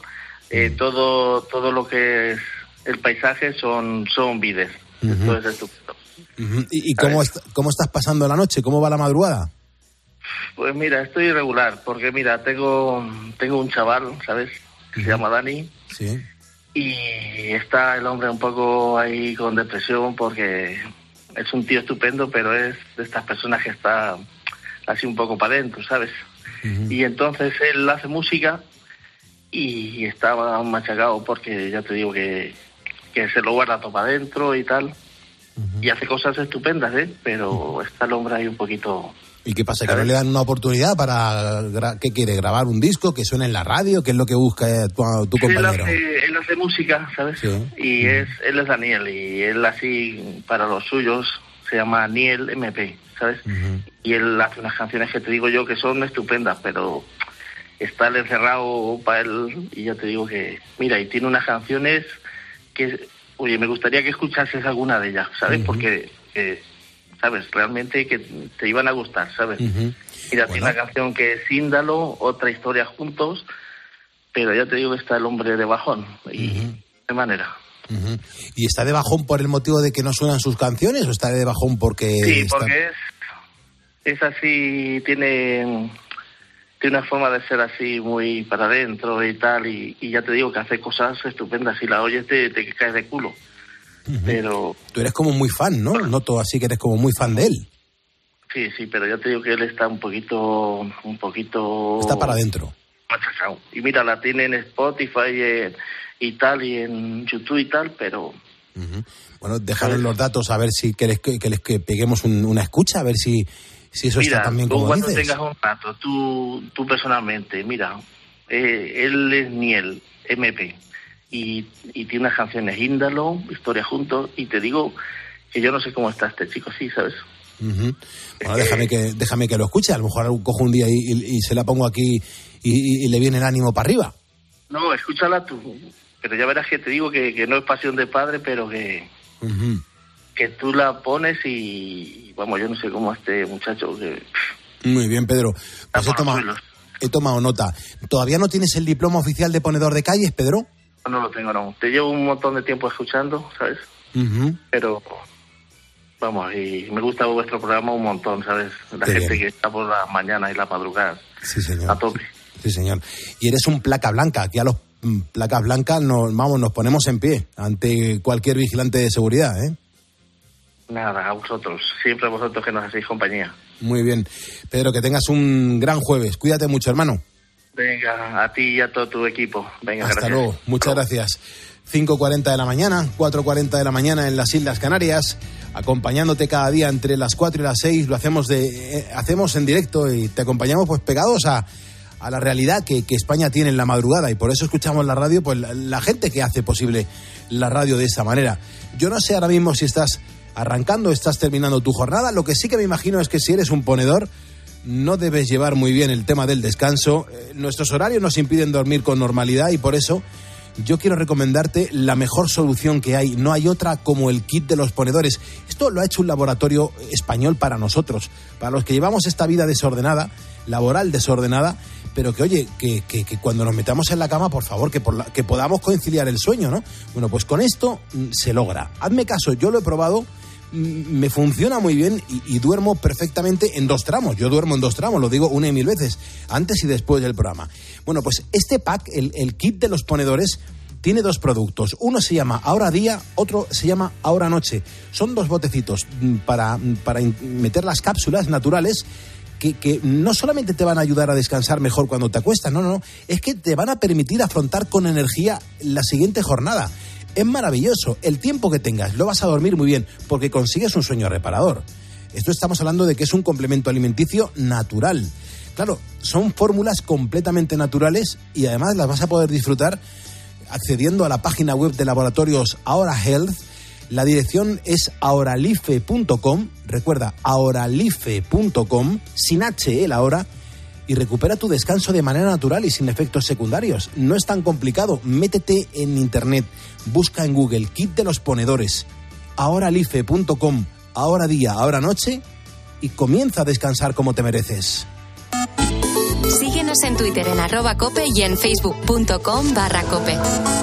todo lo que es el paisaje son vides. Uh-huh. Esto es estupendo. Uh-huh. ¿Y cómo estás pasando la noche? ¿Cómo va la madrugada? Pues mira, estoy irregular, porque mira, tengo un chaval, ¿sabes? Que se llama Dani. Sí. Y está el hombre un poco ahí con depresión porque es un tío estupendo, pero es de estas personas que está así un poco para adentro, ¿sabes? Uh-huh. Y entonces él hace música y estaba machacado porque ya te digo que se lo guarda todo para adentro y tal. Uh-huh. Y hace cosas estupendas, pero está el hombre ahí un poquito... ¿Y qué pasa? ¿Que no le dan una oportunidad para... ¿Qué quiere? ¿Grabar un disco? ¿Que suene en la radio? ¿Qué es lo que busca tu compañero? Él hace música, ¿sabes? Sí. Y él es Daniel, y él así, para los suyos, se llama Niel MP, ¿sabes? Uh-huh. Y él hace unas canciones que te digo yo que son estupendas, pero está él encerrado para él, y ya te digo que... Mira, y tiene unas canciones que... Oye, me gustaría que escuchases alguna de ellas, ¿sabes? Uh-huh. Porque... ¿sabes? Realmente que te iban a gustar, ¿sabes? Uh-huh. Mira, tiene una canción que es Índalo, otra historia juntos, pero ya te digo que está el hombre de bajón, y de manera. Uh-huh. ¿Y está de bajón por el motivo de que no suenan sus canciones o está de bajón porque...? Sí, porque es así, tiene una forma de ser así muy para adentro y tal, y ya te digo que hace cosas estupendas, y la oyes te caes de culo. Uh-huh. Pero tú eres como muy fan, ¿no? Noto así que eres como muy fan de él. Sí, pero ya te digo que él está un poquito... Está para adentro. Machacado. Y mira, la tiene en Spotify y tal, y en YouTube y tal, pero... Uh-huh. Bueno, déjanos los datos a ver si que peguemos una escucha, a ver si eso mira, está también como cuando dices. Tengas un rato, tú personalmente, mira, él es Niel, MP. Y tiene unas canciones, Índalo, Historia Juntos, y te digo que yo no sé cómo está este chico, sí, ¿sabes? Uh-huh. Bueno, déjame que lo escuche, a lo mejor cojo un día y se la pongo aquí y le viene el ánimo para arriba. No, escúchala tú, pero ya verás que te digo que no es pasión de padre, pero que tú la pones y vamos, yo no sé cómo este muchacho que... Muy bien, Pedro, pues he tomado nota. ¿Todavía no tienes el diploma oficial de ponedor de calles, Pedro? No lo tengo, no. Te llevo un montón de tiempo escuchando, ¿sabes? Uh-huh. Pero, vamos, y me gusta vuestro programa un montón, ¿sabes? La Qué gente bien. que está por la mañana y la madrugada. Sí, señor. A tope. Sí, señor. Y eres un placa blanca. Aquí a los placas blancas nos ponemos en pie ante cualquier vigilante de seguridad, ¿eh? Nada, a vosotros. Siempre a vosotros que nos hacéis compañía. Muy bien. Pedro, que tengas un gran jueves. Cuídate mucho, hermano. Venga, a ti y a todo tu equipo. Venga, hasta gracias. luego, muchas gracias. 5:40 de la mañana, 4:40 de la mañana en las Islas Canarias, acompañándote cada día entre las 4 y las 6, lo hacemos en directo y te acompañamos pues pegados a la realidad que España tiene en la madrugada, y por eso escuchamos la radio, pues la gente que hace posible la radio de esa manera. Yo no sé ahora mismo si estás arrancando, estás terminando tu jornada. Lo que sí que me imagino es que si eres un ponedor, no debes llevar muy bien el tema del descanso. Nuestros horarios nos impiden dormir con normalidad y por eso yo quiero recomendarte la mejor solución que hay. No hay otra como el kit de los ponedores. Esto lo ha hecho un laboratorio español para nosotros, para los que llevamos esta vida desordenada, laboral desordenada, pero que oye, que cuando nos metamos en la cama, por favor, que podamos conciliar el sueño, ¿no? Bueno, pues con esto se logra. Hazme caso, yo lo he probado, me funciona muy bien y duermo perfectamente en 2 tramos. Yo duermo en 2 tramos, lo digo 1 y 1000 veces, antes y después del programa. Bueno, pues este pack, el kit de los ponedores, tiene 2 productos. Uno se llama Ahora Día, otro se llama Ahora Noche. Son 2 botecitos para meter las cápsulas naturales que no solamente te van a ayudar a descansar mejor cuando te acuestas, no, es que te van a permitir afrontar con energía la siguiente jornada. Es maravilloso. El tiempo que tengas lo vas a dormir muy bien porque consigues un sueño reparador. Esto estamos hablando de que es un complemento alimenticio natural. Claro, son fórmulas completamente naturales y además las vas a poder disfrutar accediendo a la página web de Laboratorios Ahora Health. La dirección es ahoralife.com, recuerda, ahoralife.com, sin H, la hora, y recupera tu descanso de manera natural y sin efectos secundarios. No es tan complicado, métete en internet, busca en Google, kit de los ponedores, ahoralife.com, ahora día, ahora noche, y comienza a descansar como te mereces. Síguenos en Twitter en @cope y en facebook.com/cope.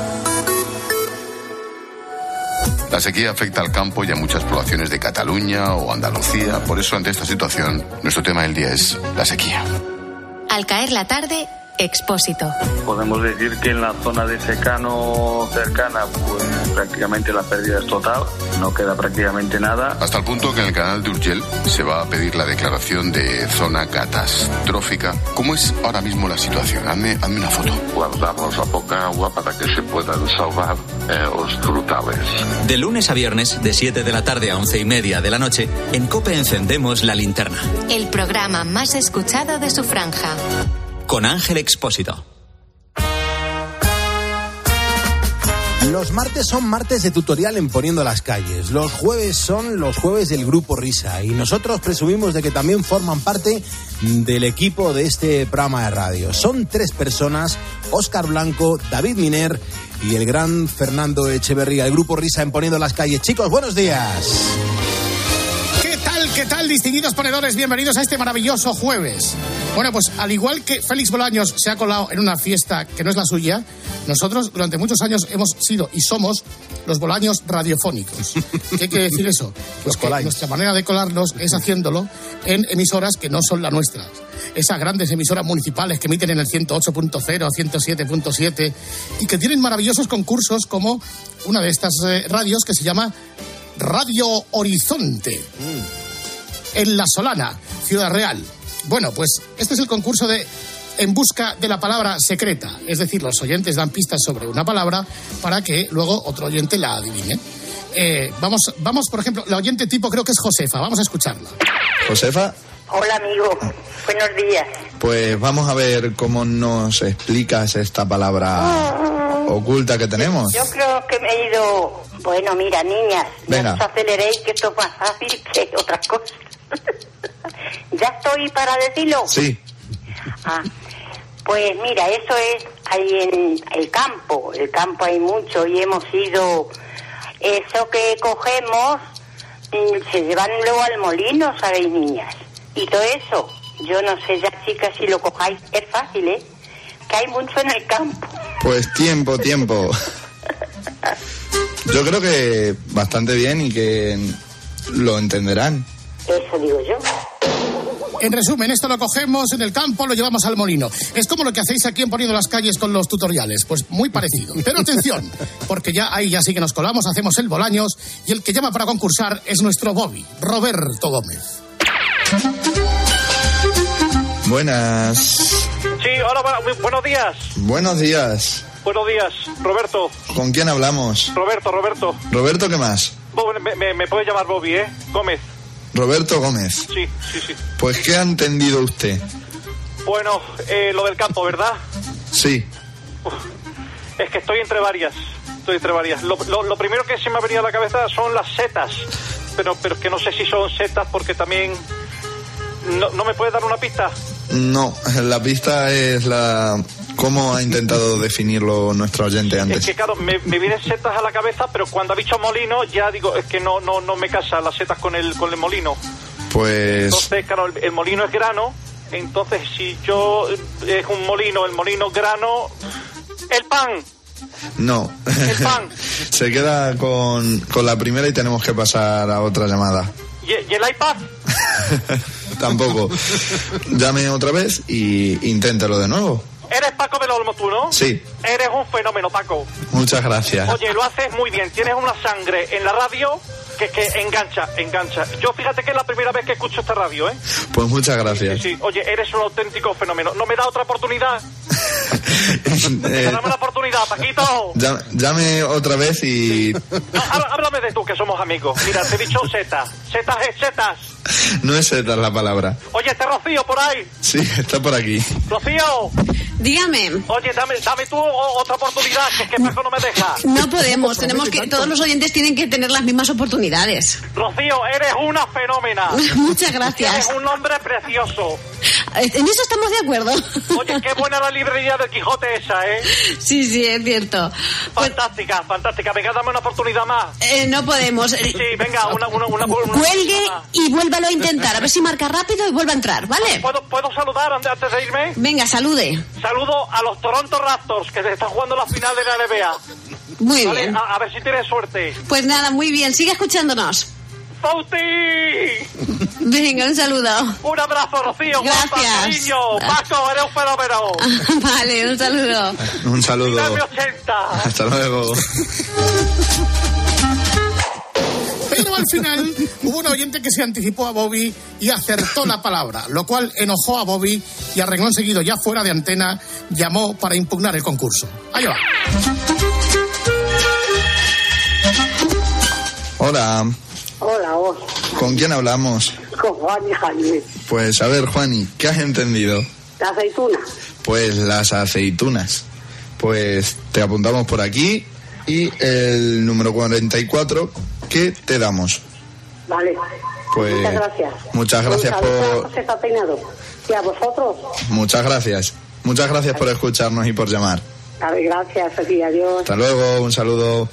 La sequía afecta al campo y a muchas poblaciones de Cataluña o Andalucía. Por eso, ante esta situación, nuestro tema del día es la sequía. Al caer la tarde, Expósito. Podemos decir que en la zona de secano cercana, pues prácticamente la pérdida es total, no queda prácticamente nada. Hasta el punto que en el canal de Urgell se va a pedir la declaración de zona catastrófica. ¿Cómo es ahora mismo la situación? Hazme una foto. Guardamos la poca agua para que se puedan salvar los frutales. De lunes a viernes, de 7 de la tarde a 11:30 de la noche, en COPE encendemos la linterna. El programa más escuchado de su franja. Con Ángel Expósito. Los martes son martes de tutorial en Poniendo las Calles. Los jueves son los jueves del Grupo Risa. Y nosotros presumimos de que también forman parte del equipo de este programa de radio. Son 3 personas: Óscar Blanco, David Miner y el gran Fernando Echeverría. El Grupo Risa en Poniendo las Calles. Chicos, buenos días. ¿Qué tal, distinguidos ponedores? Bienvenidos a este maravilloso jueves. Bueno, pues al igual que Félix Bolaños se ha colado en una fiesta que no es la suya, nosotros durante muchos años hemos sido y somos los Bolaños radiofónicos. ¿Qué quiere decir eso? Pues que nuestra manera de colarnos es haciéndolo en emisoras que no son las nuestras. Esas grandes emisoras municipales que emiten en el 108.0, 107.7 y que tienen maravillosos concursos como una de estas radios que se llama Radio Horizonte. En La Solana, Ciudad Real. Bueno, pues este es el concurso de En busca de la palabra secreta. Es decir, los oyentes dan pistas sobre una palabra para que luego otro oyente la adivine. Vamos, por ejemplo, la oyente tipo creo que es Josefa. Vamos a escucharla. Josefa. Hola, amigo. Buenos días. Pues vamos a ver cómo nos explicas esta palabra oculta que tenemos. Yo creo que me he ido... Bueno, mira, niñas, venga, no os aceleréis, que esto es más fácil que otras cosas. ¿Ya estoy para decirlo? Sí. Pues mira, eso es ahí en el campo. El campo hay mucho y hemos ido... Eso que cogemos se llevan luego al molino, ¿sabéis, niñas? Y todo eso, yo no sé ya, chicas, si lo cojáis, es fácil, ¿eh? Que hay mucho en el campo. Pues tiempo. Yo creo que bastante bien y que lo entenderán. Eso digo yo. En resumen, esto lo cogemos en el campo, lo llevamos al molino. Es como lo que hacéis aquí en Poniendo las Calles con los tutoriales, pues muy parecido. Pero atención, porque ya sí que nos colamos, hacemos el Bolaños y el que llama para concursar es nuestro Bobby, Roberto Gómez. Buenas. Sí, hola, buenos días. Buenos días. Buenos días, Roberto. ¿Con quién hablamos? Roberto. ¿Roberto qué más? Me puede llamar Bobby, ¿eh? Gómez. Roberto Gómez. Sí. Pues, ¿qué ha entendido usted? Bueno, lo del campo, ¿verdad? Sí. Es que estoy entre varias. Lo primero que se me ha venido a la cabeza son las setas. pero que no sé si son setas porque también... ¿No me puedes dar una pista? No, la pista es la... ¿Cómo ha intentado definirlo nuestro oyente antes? Es que claro, me vienen setas a la cabeza, pero cuando ha dicho molino, ya digo, es que no me casa las setas con el molino. Pues... Entonces, claro, el molino es grano, entonces si yo es un molino, el molino grano, el pan. No. El pan. Se queda con la primera y tenemos que pasar a otra llamada. ¿Y el iPad? Tampoco. Llame otra vez y inténtalo de nuevo. Eres Paco del Olmo, tú, ¿no? Sí. Eres un fenómeno, Paco. Muchas gracias. Oye, lo haces muy bien. Tienes una sangre en la radio que engancha. Yo fíjate que es la primera vez que escucho esta radio, ¿eh? Pues muchas gracias. Sí. Oye, eres un auténtico fenómeno. ¿No me da otra oportunidad? Dame una oportunidad, Paquito. Llame otra vez y... No, háblame de tú, que somos amigos. Mira, te he dicho setas. Setas. No es seta la palabra. Oye, ¿está Rocío por ahí? Sí, está por aquí. Rocío. Dígame. Oye, dame tú otra oportunidad, que es que Paco no me deja. No podemos, todos los oyentes tienen que tener las mismas oportunidades. Rocío, eres una fenómena. Muchas gracias. Eres un hombre precioso. En eso estamos de acuerdo. Oye, qué buena la librería del Quijote esa, ¿eh? Sí, es cierto. Fantástica. Venga, dame una oportunidad más. No podemos. Sí, venga, una cuelgue y vuélvalo a intentar. A ver si marca rápido y vuelve a entrar, ¿vale? ¿Puedo saludar antes de irme? Venga, salude. Saludo a los Toronto Raptors, que se están jugando la final de la NBA. Muy bien. A ver si tienes suerte. Pues nada, muy bien. Sigue escuchándonos. ¡Fauti! Venga, un saludo. Un abrazo, Rocío. Gracias. Guapa, cariño. Paco, eres un fenómeno. Vale, un saludo. Un saludo. Dame 80. Hasta luego. Pero al final hubo un oyente que se anticipó a Bobby y acertó la palabra, lo cual enojó a Bobby y a renglón seguido, ya fuera de antena, llamó para impugnar el concurso. Ahí va. Hola. Hola, vos. ¿Con quién hablamos? Con Juan y Jaime. Pues a ver, Juani, ¿qué has entendido? La aceituna. Pues las aceitunas. Pues te apuntamos por aquí y el número 44, ¿qué te damos? Vale. Pues muchas gracias. Muchas gracias por... José está peinado. Y a vosotros. Muchas gracias. Muchas gracias por escucharnos y por llamar. A ver, gracias. Aquí, adiós. Hasta luego, un saludo.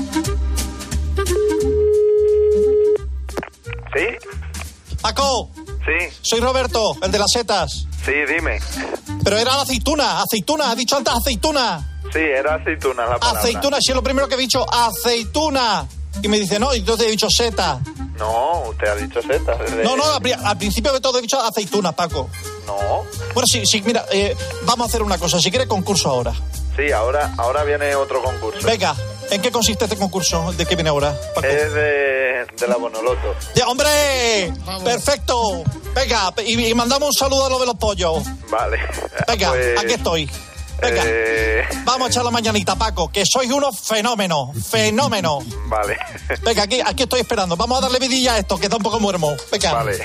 ¿Sí? Paco. Sí. Soy Roberto, el de las setas. Sí, dime. Pero era la aceituna, ha dicho antes aceituna. Sí, era aceituna la palabra. Aceituna, si es lo primero que he dicho, aceituna. Y me dice, no, y entonces he dicho seta. No, usted ha dicho seta. No, al principio de todo he dicho aceituna, Paco. No. Bueno, sí, mira, vamos a hacer una cosa, si quiere concurso ahora. Sí, ahora viene otro concurso. Venga, ¿en qué consiste este concurso? ¿De qué viene ahora, Paco? Es de la Bonoloto. ¡Hombre! Vamos. ¡Perfecto! Venga, y mandamos un saludo a lo de los pollos. Vale. Venga, pues... aquí estoy. Venga, vamos a echar la mañanita, Paco, que sois unos fenómenos. Vale. Venga, aquí estoy esperando. Vamos a darle vidilla a esto, que está un poco muermo. Venga. Vale.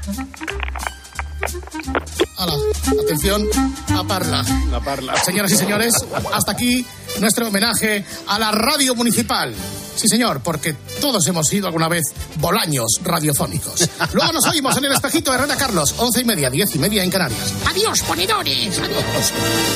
Hala, atención, a parla. Señoras y señores, hasta aquí nuestro homenaje a la radio municipal. Sí, señor, porque todos hemos sido alguna vez bolaños radiofónicos. Luego nos oímos en el espejito de Herrera Carlos, 11:30, 10:30 en Canarias. ¡Adiós, ponedores! ¡Adiós!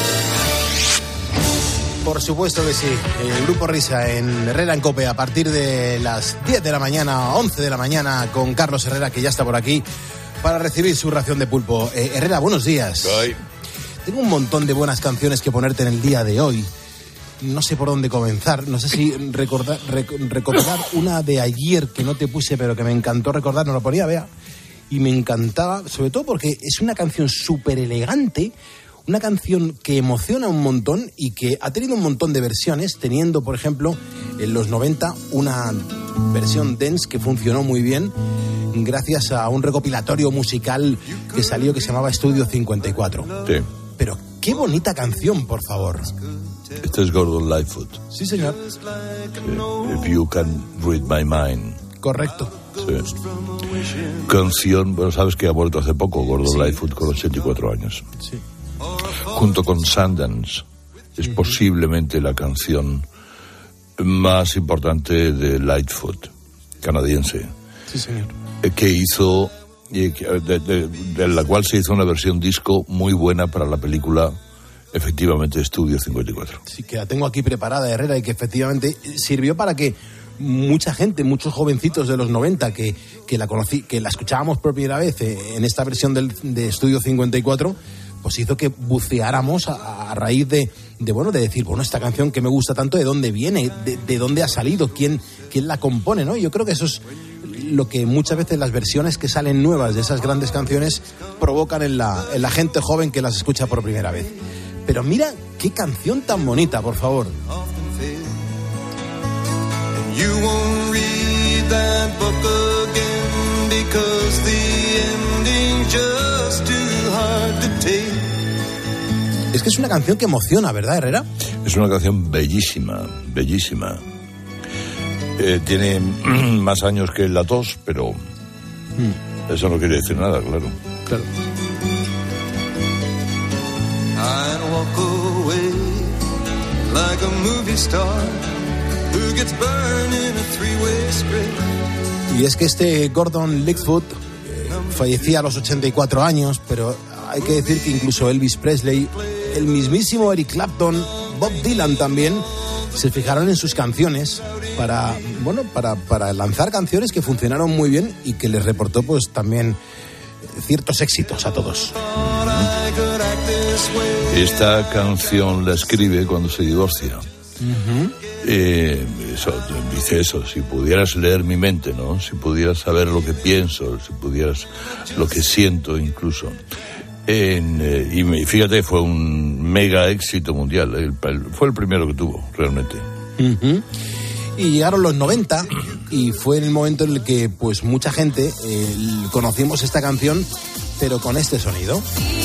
Por supuesto que sí. El Grupo Risa en Herrera en Cope a partir de las 10 de la mañana, 11 de la mañana, con Carlos Herrera, que ya está por aquí, para recibir su ración de pulpo. Herrera, buenos días. Ay. Tengo un montón de buenas canciones que ponerte en el día de hoy. No sé por dónde comenzar. No sé si recordar una de ayer que no te puse, pero que me encantó recordar. No lo ponía, Bea. Y me encantaba, sobre todo porque es una canción súper elegante, una canción que emociona un montón y que ha tenido un montón de versiones, teniendo, por ejemplo, en los 90 una versión dance que funcionó muy bien gracias a un recopilatorio musical que salió que se llamaba Estudio 54. Sí. Pero qué bonita canción, por favor. Este es Gordon Lightfoot. Sí, señor. If You Can Read My Mind. Correcto. Sí. Canción, bueno, sabes que ha muerto hace poco Gordon Lightfoot con 84 años. Sí. Junto con Sundance, es posiblemente la canción más importante de Lightfoot, canadiense. Sí, señor. Que hizo, de la cual se hizo una versión disco muy buena para la película, efectivamente, Estudio 54. Sí, que la tengo aquí preparada, Herrera, y que efectivamente sirvió para que mucha gente, muchos jovencitos de los 90 que la escuchábamos por primera vez en esta versión de Estudio 54, pues hizo que buceáramos a raíz de decir, bueno, esta canción que me gusta tanto, ¿de dónde viene? ¿De dónde ha salido? ¿Quién la compone? ¿No? Yo creo que eso es lo que muchas veces las versiones que salen nuevas de esas grandes canciones provocan en la gente joven que las escucha por primera vez. Pero mira qué canción tan bonita, por favor. You won't read that book again because the ending's just too hard to take. Es que es una canción que emociona, ¿verdad, Herrera? Es una canción bellísima, bellísima. Tiene más años que La Tos, pero eso no quiere decir nada, claro. Claro. I'd walk away like a movie star who gets burned in a three-way script. Y es que este Gordon Lightfoot fallecía a los 84 años, pero hay que decir que incluso Elvis Presley, el mismísimo Eric Clapton, Bob Dylan también, se fijaron en sus canciones para lanzar canciones que funcionaron muy bien y que les reportó pues también ciertos éxitos a todos. Esta canción la escribe cuando se divorcia. Dice eso, si pudieras leer mi mente, ¿no? Si pudieras saber lo que pienso, si pudieras lo que siento incluso. Y fíjate, fue un mega éxito mundial. Fue el primero que tuvo, realmente. Y llegaron los 90 y fue en el momento en el que pues mucha gente conocimos esta canción, pero con este sonido.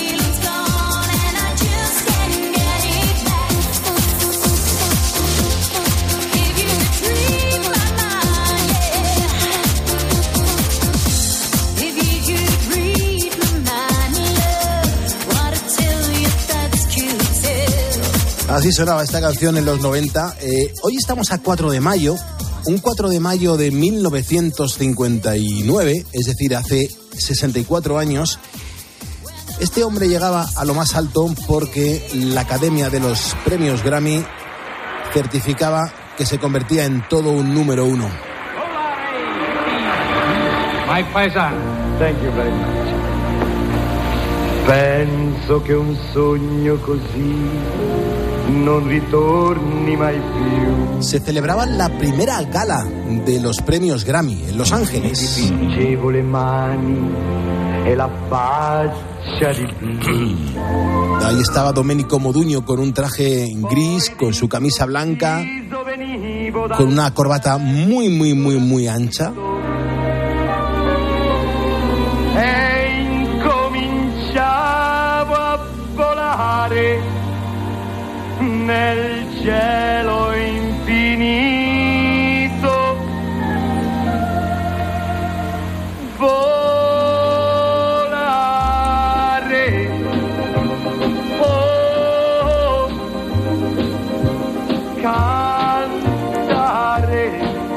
Así sonaba esta canción en los 90. Hoy estamos a 4 de mayo, un 4 de mayo de 1959, es decir, hace 64 años. Este hombre llegaba a lo más alto porque la Academia de los Premios Grammy certificaba que se convertía en todo un número uno. My paisano. Thank you very much. Penso che un sogno così non ritorni mai più. Se celebraba la primera gala de los premios Grammy en Los Ángeles. Ahí estaba Domenico Modugno con un traje gris, con su camisa blanca, con una corbata muy, muy, muy, muy ancha. E incominciavo a volare nel cielo infinito, volare, oh, cantare,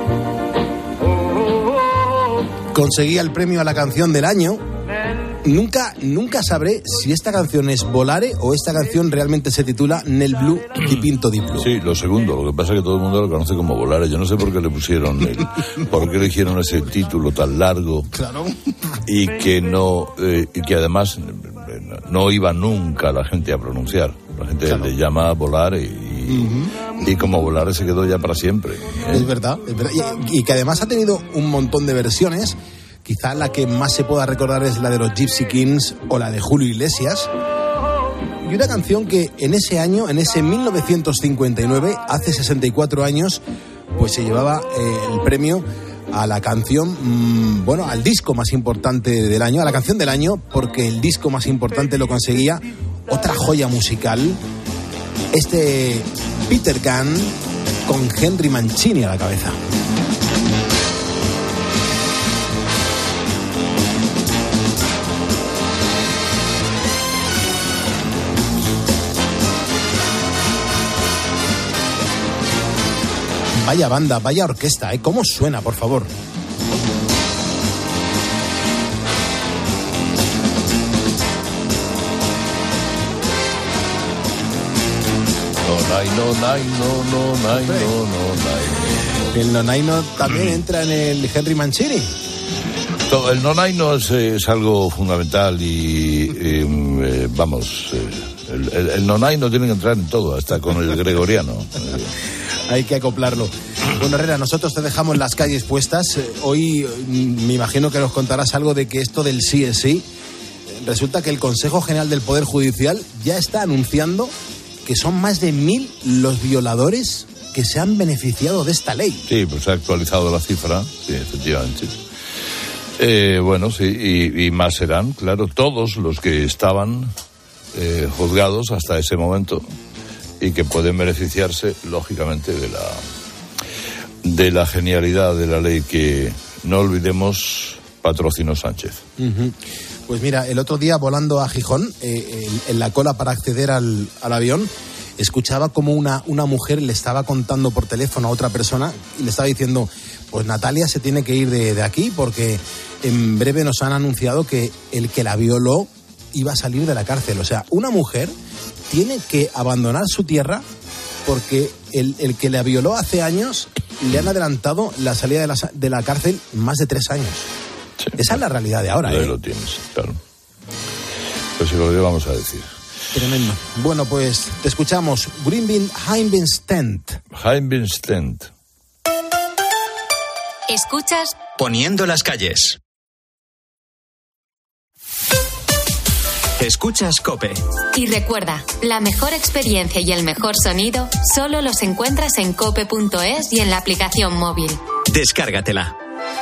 oh. Conseguía el premio a la canción del año. Nunca sabré si esta canción es Volare o esta canción realmente se titula Nel blu di pinto di blu. Sí, lo segundo. Lo que pasa es que todo el mundo lo conoce como Volare. Yo no sé por qué le pusieron por qué le dijeron ese título tan largo. Claro. Y que y que además no iba nunca la gente a pronunciar. La gente le llama Volare y como Volare se quedó ya para siempre. Es verdad. Y que además ha tenido un montón de versiones. Quizá la que más se pueda recordar es la de los Gypsy Kings o la de Julio Iglesias. Y una canción que en ese año, en ese 1959, hace 64 años, pues se llevaba el premio a la canción, al disco más importante del año, a la canción del año, porque el disco más importante lo conseguía otra joya musical, este Peter Gunn con Henry Mancini a la cabeza. Vaya banda, vaya orquesta, ¿eh? ¿Cómo suena, por favor? El nonaino también entra en el Henry Mancini. El nonaino es algo fundamental y vamos, el nonaino tiene que entrar en todo, hasta con el gregoriano. Hay que acoplarlo. Bueno, Herrera, nosotros te dejamos las calles puestas. Hoy me imagino que nos contarás algo de que esto del sí es sí. Resulta que el Consejo General del Poder Judicial ya está anunciando que son más de 1.000 los violadores que se han beneficiado de esta ley. Sí, pues se ha actualizado la cifra, sí, efectivamente. Bueno, sí, y más serán, claro, todos los que estaban juzgados hasta ese momento y que pueden beneficiarse, lógicamente, de la genialidad de la ley que, no olvidemos, patrocinó Sánchez. Uh-huh. Pues mira, el otro día volando a Gijón, en la cola para acceder al avión, escuchaba como una mujer le estaba contando por teléfono a otra persona y le estaba diciendo, pues Natalia se tiene que ir de aquí porque en breve nos han anunciado que el que la violó iba a salir de la cárcel. O sea, una mujer tiene que abandonar su tierra porque el que la violó hace años le han adelantado la salida de la cárcel más de 3 años. Sí, esa es la realidad de ahora. Ahí lo tienes, claro. Pues si lo que vamos a decir. Tremendo. Bueno, pues te escuchamos. Greenvin Heimbenstedt. Escuchas Poniendo las calles. Escuchas COPE. Y recuerda, la mejor experiencia y el mejor sonido solo los encuentras en cope.es y en la aplicación móvil. Descárgatela.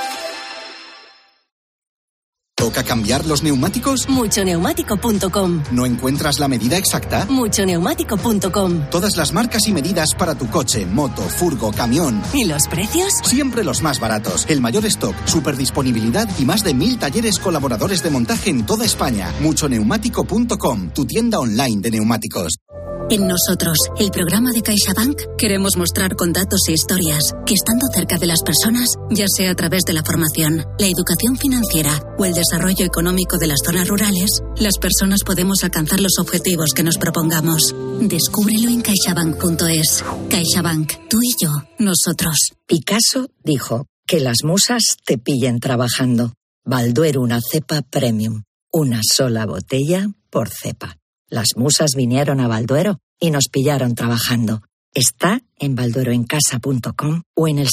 ¿Toca cambiar los neumáticos? Muchoneumático.com. ¿No encuentras la medida exacta? Muchoneumático.com. Todas las marcas y medidas para tu coche, moto, furgo, camión. ¿Y los precios? Siempre los más baratos. El mayor stock, superdisponibilidad y más de 1.000 talleres colaboradores de montaje en toda España. Muchoneumático.com, tu tienda online de neumáticos. En Nosotros, el programa de CaixaBank, queremos mostrar con datos e historias que estando cerca de las personas, ya sea a través de la formación, la educación financiera o el desarrollo económico de las zonas rurales, las personas podemos alcanzar los objetivos que nos propongamos. Descúbrelo en caixabank.es. CaixaBank, tú y yo, nosotros. Picasso dijo que las musas te pillen trabajando. Balduero, una cepa premium. Una sola botella por cepa. Las musas vinieron a Balduero y nos pillaron trabajando. Está en baldueroencasa.com o en el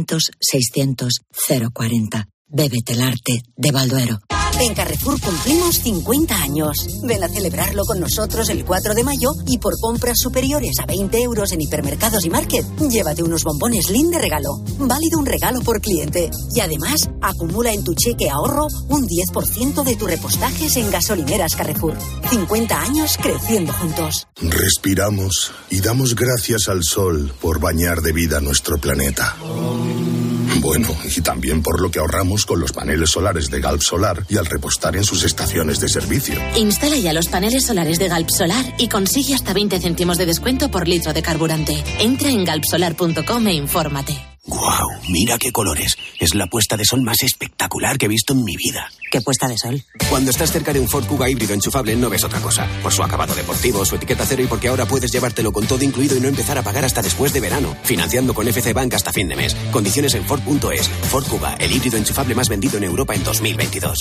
600-600-040. Bébete el arte de Balduero. En Carrefour cumplimos 50 años. Ven a celebrarlo con nosotros el 4 de mayo y por compras superiores a 20 euros en hipermercados y market, llévate unos bombones Lin de regalo. Válido un regalo por cliente. Y además, acumula en tu cheque ahorro un 10% de tus repostajes en gasolineras Carrefour. 50 años creciendo juntos. Respiramos y damos gracias al sol por bañar de vida nuestro planeta. Bueno, y también por lo que ahorramos con los paneles solares de Galp Solar y al repostar en sus estaciones de servicio. Instala ya los paneles solares de Galp Solar y consigue hasta 20 céntimos de descuento por litro de carburante. Entra en galpsolar.com e infórmate. ¡Guau! Mira qué colores. Es la puesta de sol más espectacular que he visto en mi vida. ¿Qué puesta de sol? Cuando estás cerca de un Ford Kuga híbrido enchufable no ves otra cosa. Por su acabado deportivo, su etiqueta cero y porque ahora puedes llevártelo con todo incluido y no empezar a pagar hasta después de verano. Financiando con FC Bank hasta fin de mes. Condiciones en Ford.es. Ford Kuga, el híbrido enchufable más vendido en Europa en 2022.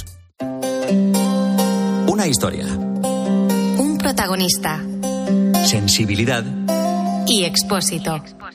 Una historia. Un protagonista. Sensibilidad. Y Expósito.